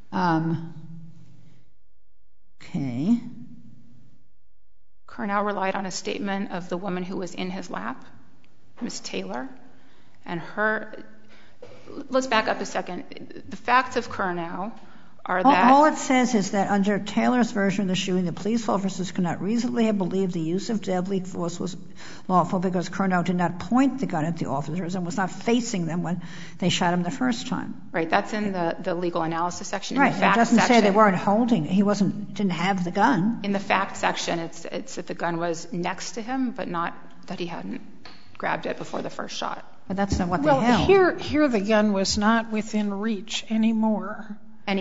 Okay. Curnow relied on a statement of the woman who was in his lap, Ms. Taylor, and her. Let's back up a second. The facts of Curnow are that. All it says is that under Taylor's version of the shooting, the police officers could not reasonably have believed the use of deadly force was lawful because Curnow did not point the gun at the officers and was not facing them when they shot him the first time. Right. That's in the legal analysis section. Right. It doesn't say they weren't holding. He didn't have the gun. In the fact section, it's that the gun was next to him, but not that he hadn't grabbed it before the first shot. But that's not what they held. Well, here the gun was not within reach anymore.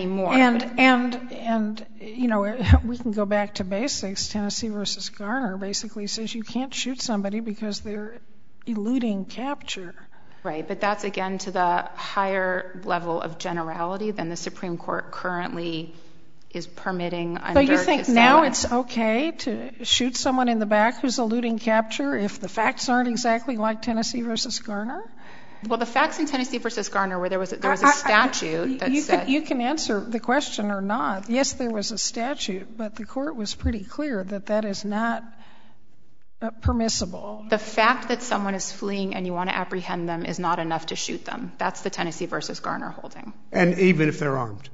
And you know, we can go back to basics. Tennessee versus Garner basically says you can't shoot somebody because they're eluding capture. Right, but that's again to the higher level of generality than the Supreme Court currently is permitting under But you think Casella. now it's okay to shoot someone in the back who's eluding capture if the facts aren't exactly like Tennessee versus Garner? Well, the facts in Tennessee versus Garner where there was a statute that said... You can answer the question or not. Yes, there was a statute, but the court was pretty clear that that is not permissible. The fact that someone is fleeing and you want to apprehend them is not enough to shoot them. That's the Tennessee versus Garner holding. And even if they're armed?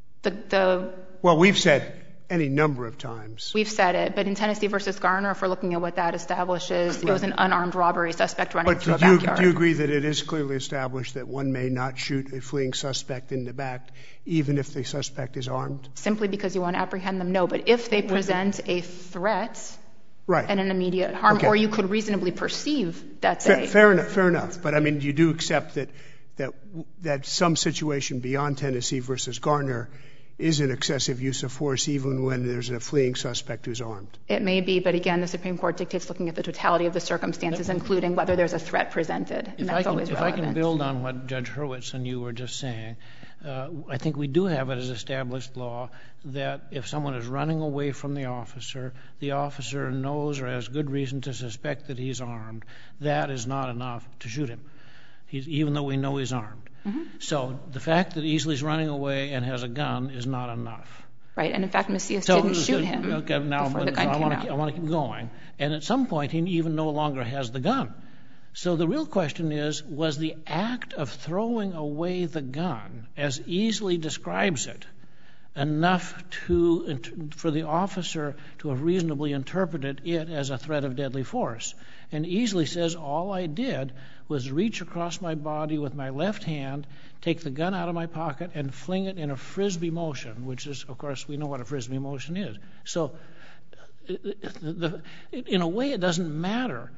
Well, we've said any number of times. We've said it, but in Tennessee versus Garner, if we're looking at what that establishes, it was an unarmed robbery suspect running through a backyard. But do you agree that it is clearly established that one may not shoot a fleeing suspect in the back even if the suspect is armed? Simply because you want to apprehend them? No, but if they present a threat and an immediate harm, or you could reasonably perceive that they... Fair enough. But, I mean, you do accept that some situation beyond Tennessee versus Garner is an excessive use of force even when there's a fleeing suspect who's armed. It may be, but again, the Supreme Court dictates looking at the totality of the circumstances, including whether there's a threat presented, and that's always relevant. If I can build on what Judge Hurwitz and you were just saying, I think we do have it as established law that if someone is running away from the officer knows or has good reason to suspect that he's armed, that is not enough to shoot him, even though we know he's armed. Mm-hmm. So the fact that Easley's running away and has a gun is not enough. Right, and in fact, Macias didn't shoot him before the gun came out. I want to keep going. And at some point, he even no longer has the gun. So the real question is, was the act of throwing away the gun, as Easley describes it, enough for the officer to have reasonably interpreted it as a threat of deadly force? And Easley says, all I did was reach across my body with my left hand, take the gun out of my pocket, and fling it in a Frisbee motion, which is, of course, we know what a Frisbee motion is. So in a way, it doesn't matter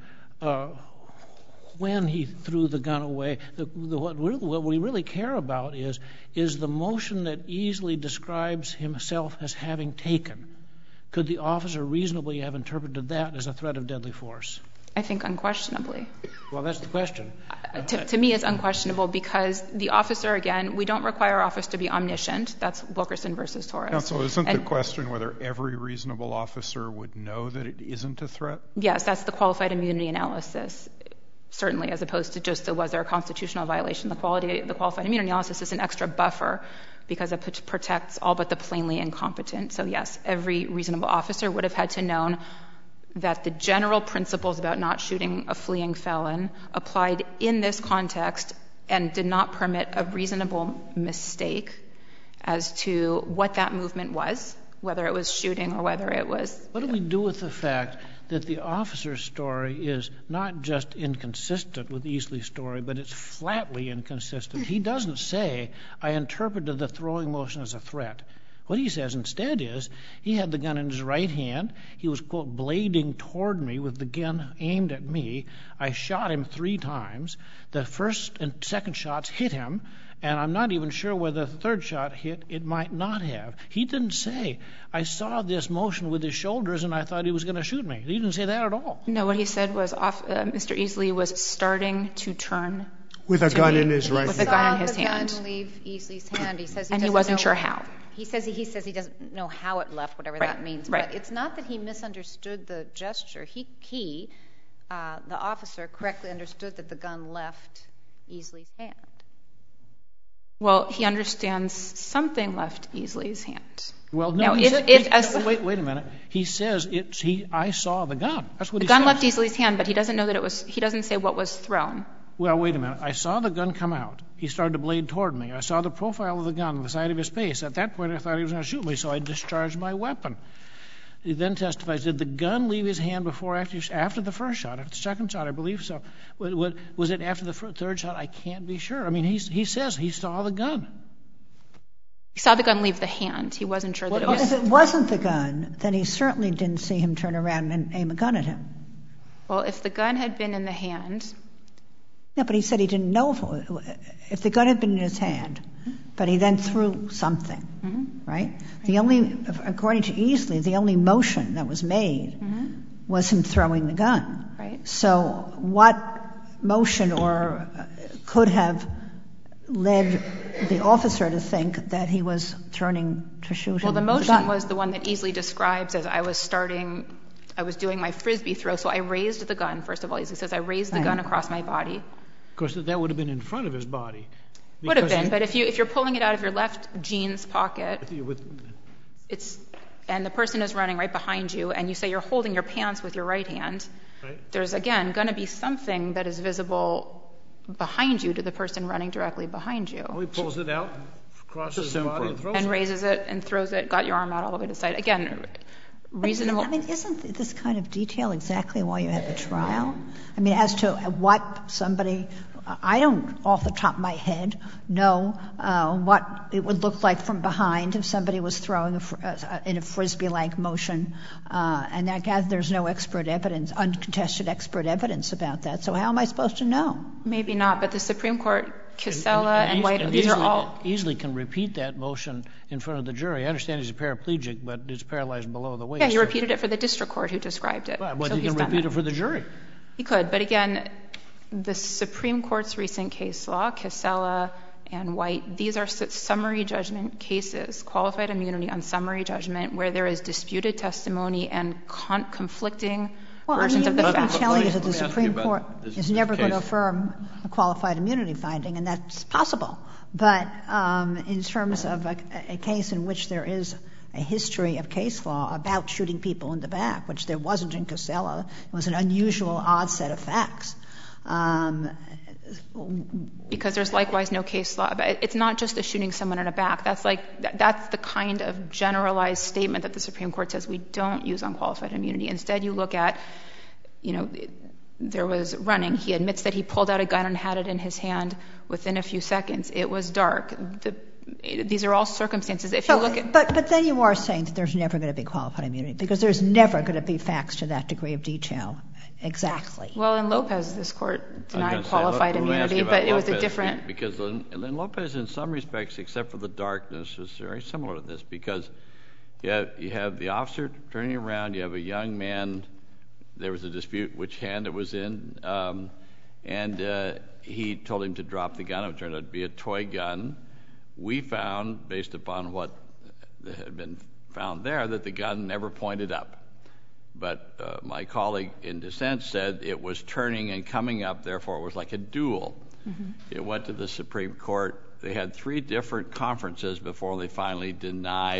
when he threw the gun away. What we really care about is the motion that Easley describes himself as having taken. Could the officer reasonably have interpreted that as a threat of deadly force? I think unquestionably. Well, that's the question. To me, it's unquestionable because the officer, again, we don't require our officer to be omniscient. That's Wilkerson versus Torres. Counsel, isn't the question whether every reasonable officer would know that it isn't a threat? Yes, that's the qualified immunity analysis, certainly, as opposed to just was there a constitutional violation. The qualified immunity analysis is an extra buffer because it protects all but the plainly incompetent. So, yes, every reasonable officer would have had to known that the general principles about not shooting a fleeing felon applied in this context and did not permit a reasonable mistake as to what that movement was, whether it was shooting or whether it was... What do we do with the fact that the officer's story is not just inconsistent with Easley's story, but it's flatly inconsistent? He doesn't say, I interpreted the throwing motion as a threat. What he says instead is, he had the gun in his right hand. He was, quote, blading toward me with the gun aimed at me. I shot him 3 times. The first and second shots hit him, and I'm not even sure whether the third shot hit. It might not have. He didn't say, I saw this motion with his shoulders and I thought he was going to shoot me. He didn't say that at all. No, what he said was Mr. Easley was starting to turn with a gun in his right hand. With a gun in his hand. He saw the gun leave Easley's hand. He says he and doesn't he wasn't know, sure how. He says he doesn't know how it left, whatever Right. that means. Right. But it's not that he misunderstood the gesture. The officer, correctly understood that the gun left Easley's hand. Well, he understands something left Easley's hand. Well, no, now, wait a minute. He says, I saw the gun. That's what he says. The gun says. left Easley's hand, but he doesn't know that it was, he doesn't say what was thrown. Well, wait a minute. I saw the gun come out. He started to blade toward me. I saw the profile of the gun on the side of his face. At that point, I thought he was going to shoot me, so I discharged my weapon. He then testifies, did the gun leave his hand before or after the first shot? After the second shot, I believe so. Was it after the third shot? I can't be sure. I mean, he says he saw the gun. He saw the gun leave the hand. He wasn't sure that it was... If it wasn't the gun, then he certainly didn't see him turn around and aim a gun at him. Well, if the gun had been in the hand... No, but he said he didn't know if the gun had been in his hand, but he then threw something, right? The only, according to Easley, the only motion that was made was him throwing the gun. Right. So what motion or could have led the officer to think that he was turning to shoot him? Well, the motion was the one that Easley describes as I was doing my Frisbee throw, so I raised the gun. First of all, Easley says, I raised the gun across my body. Of course, that would have been in front of his body. Would have been, but if you're pulling it out of your left jeans pocket, and the person is running right behind you, and you say you're holding your pants with your right hand, there's, again, going to be something that is visible behind you to the person running directly behind you. He pulls it out, crosses his body, and throws it. And raises it and throws it, got your arm out all the way to the side. Again, reasonable. I mean, isn't this kind of detail exactly why you have the trial? I mean, as to what somebody, I don't, off the top of my head, know what it would look like from behind if somebody was throwing in a Frisbee-like motion. And I gather there's no expert evidence, uncontested expert evidence about that. So how am I supposed to know? Maybe not, but the Supreme Court, Casella and White, these are all... Easily can repeat that motion in front of the jury. I understand he's a paraplegic, but he's paralyzed below the waist. Yeah, he repeated it for the district court who described it. But he can repeat it for the jury. He could, but again, the Supreme Court's recent case law, Casella and White, these are summary judgment cases, qualified immunity on summary judgment, where there is disputed testimony and conflicting versions of the facts. Well, I mean, you telling us that the Supreme Court is never going to affirm a qualified immunity finding, and that's possible. But in terms of a case in which there is a history of case law about shooting people in the back, which there wasn't in Casella, it was an unusual, odd set of facts. Because there's likewise no case law. It's not just the shooting someone in the back. That's the kind of generalized statement that the Supreme Court says we don't use on qualified immunity. Instead, you look at, there was running. He admits that he pulled out a gun and had it in his hand within a few seconds. It was dark. These are all circumstances. If you look at... But then you are saying that there's never going to be qualified immunity, because there's never going to be facts to that degree of detail. Exactly. Well, in Lopez, this court denied qualified immunity, but it was a different... Because in Lopez, in some respects, except for the darkness, is very similar to this, because you have the officer turning around, you have a young man, there was a dispute which hand it was in, and he told him to drop the gun. It turned out to be a toy gun. We found, based upon what had been found there, that the gun never pointed up. But my colleague in dissent said it was turning and coming up, therefore it was like a duel. It went to the Supreme Court. They had 3 different conferences before they finally denied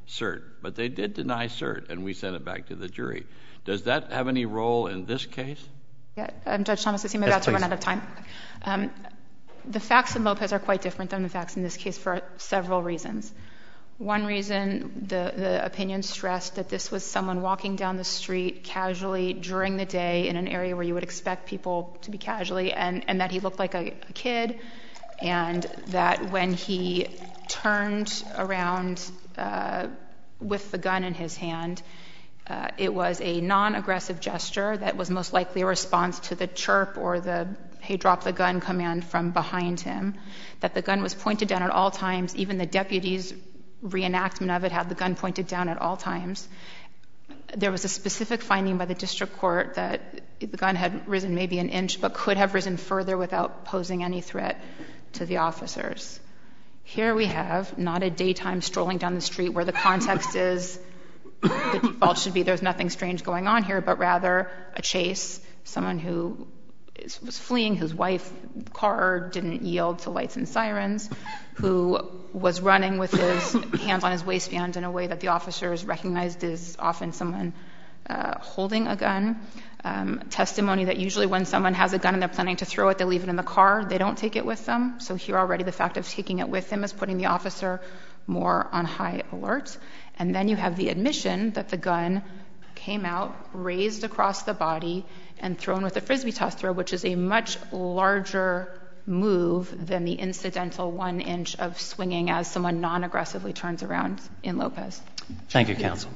cert. But they did deny cert, and we sent it back to the jury. Does that have any role in this case? Yeah, Judge Thomas, I seem about to run out of time. The facts in Lopez are quite different than the facts in this case for several reasons. One reason, the opinion stressed that this was someone walking down the street casually during the day in an area where you would expect people to be casually, and that he looked like a kid, and that when he turned around with the gun in his hand, it was a non-aggressive gesture that was most likely a response to the chirp or the hey, drop the gun command from behind him, that the gun was pointed down at all times. Even the deputy's reenactment of it had the gun pointed down at all times. There was a specific finding by the district court that the gun had risen maybe an inch but could have risen further without posing any threat to the officers. Here we have not a daytime strolling down the street where the context is the default should be there's nothing strange going on here, but rather a chase, someone who was fleeing, whose wife's car didn't yield to lights and sirens, who was running with his hands on his waistband in a way that the officers recognized as often someone holding a gun. Testimony that usually when someone has a gun and they're planning to throw it, they leave it in the car. They don't take it with them. So here already the fact of taking it with him is putting the officer more on high alert. And then you have the admission that the gun came out, raised across the body, and thrown with a Frisbee toss throw, which is a much larger move than the incidental 1 inch of swinging as someone non-aggressively turns around in Lopez. Thank you, counsel.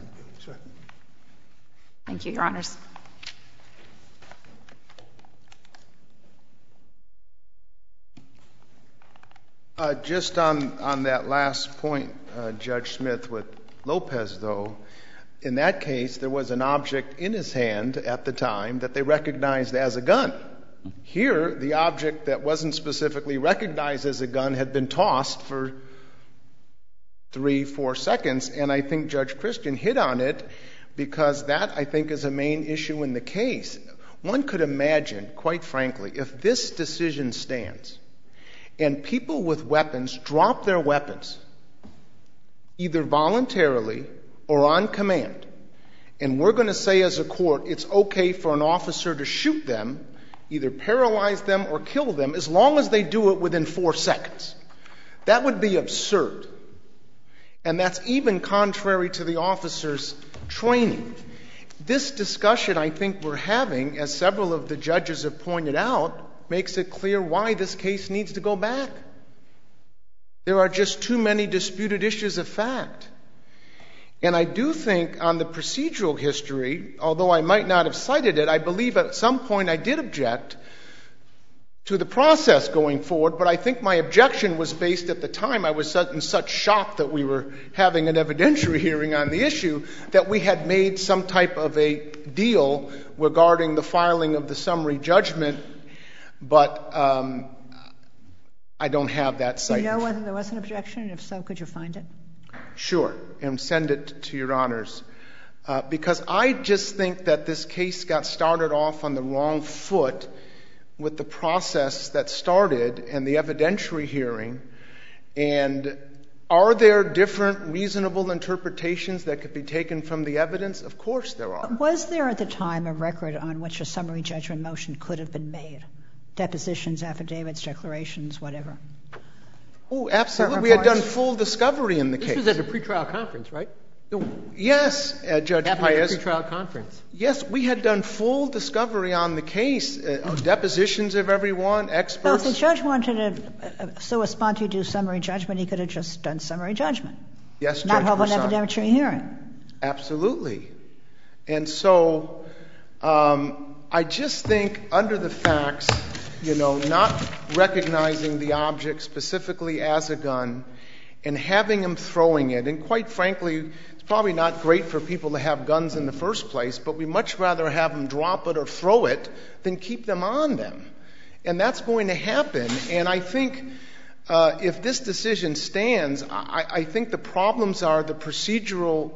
Thank you, Your Honors. Just on that last point, Judge Smith, with Lopez, though, in that case, there was an object in his hand at the time that they recognized as a gun. Here, the object that wasn't specifically recognized as a gun had been tossed for 3-4 seconds, and I think Judge Christian hit on it because that, I think, is a main issue in the case. One could imagine, quite frankly, if this decision stands and people with weapons drop their weapons, either voluntarily or on command, and we're going to say as a court it's okay for an officer to shoot them, either paralyze them or kill them, as long as they do it within 4 seconds. That would be absurd. And that's even contrary to the officer's training. This discussion I think we're having, as several of the judges have pointed out, makes it clear why this case needs to go back. There are just too many disputed issues of fact. And I do think on the procedural history, although I might not have cited it, I believe at some point I did object to the process going forward, but I think my objection was based at the time. I was in such shock that we were having an evidentiary hearing on the issue that we had made some type of a deal regarding the filing of the summary judgment, but I don't have that cited. Do you know whether there was an objection? If so, could you find it? Sure, and send it to Your Honors. Because I just think that this case got started off on the wrong foot with the process that started and the evidentiary hearing. And are there different reasonable interpretations that could be taken from the evidence? Of course there are. Was there at the time a record on which a summary judgment motion could have been made? Depositions, affidavits, declarations, whatever? Oh, absolutely. We had done full discovery in the case. This was at a pretrial conference, right? Yes, Judge Paez. Happened at a pretrial conference. Yes, we had done full discovery on the case, depositions of everyone, experts. So if the judge wanted to sua sponte do summary judgment, he could have just done summary judgment. Yes, Judge not hold an Broussard. evidentiary hearing. Absolutely. And so I just think under the facts, not recognizing the object specifically as a gun and having him throwing it, and quite frankly, it's probably not great for people to have guns in the first place, but we much rather have them drop it or throw it than keep them on them. And that's going to happen. And I think if this decision stands, I think the problems are the procedural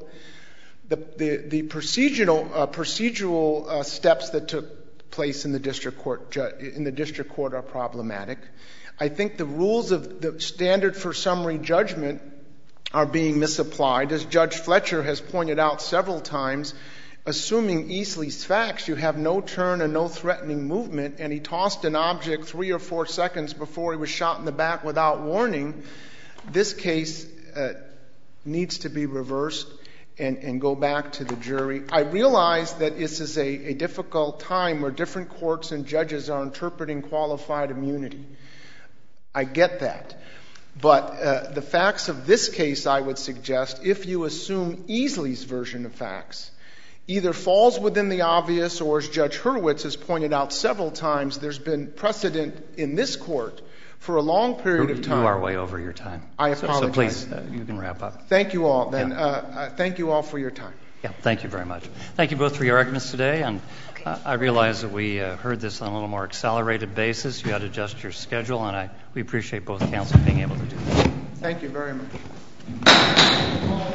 steps that took place in the district court are problematic. I think the rules of the standard for summary judgment are being misapplied. As Judge Fletcher has pointed out several times, assuming Easley's facts, you have no turn and no threatening movement, and he tossed an object 3 or 4 seconds before he was shot in the back without warning. This case needs to be reversed and go back to the jury. I realize that this is a difficult time where different courts and judges are interpreting qualified immunity. I get that. But the facts of this case, I would suggest, if you assume Easley's version of facts, either falls within the obvious, or as Judge Hurwitz has pointed out several times, there's been precedent in this court for a long period of time. You are way over your time. I apologize. So please, you can wrap up. Thank you all. Then thank you all for your time. Yeah, thank you very much. Thank you both for your arguments today. And I realize that we heard this on a little more accelerated basis. You had to adjust your schedule, and we appreciate both counsel being able to do that. Thank you very much.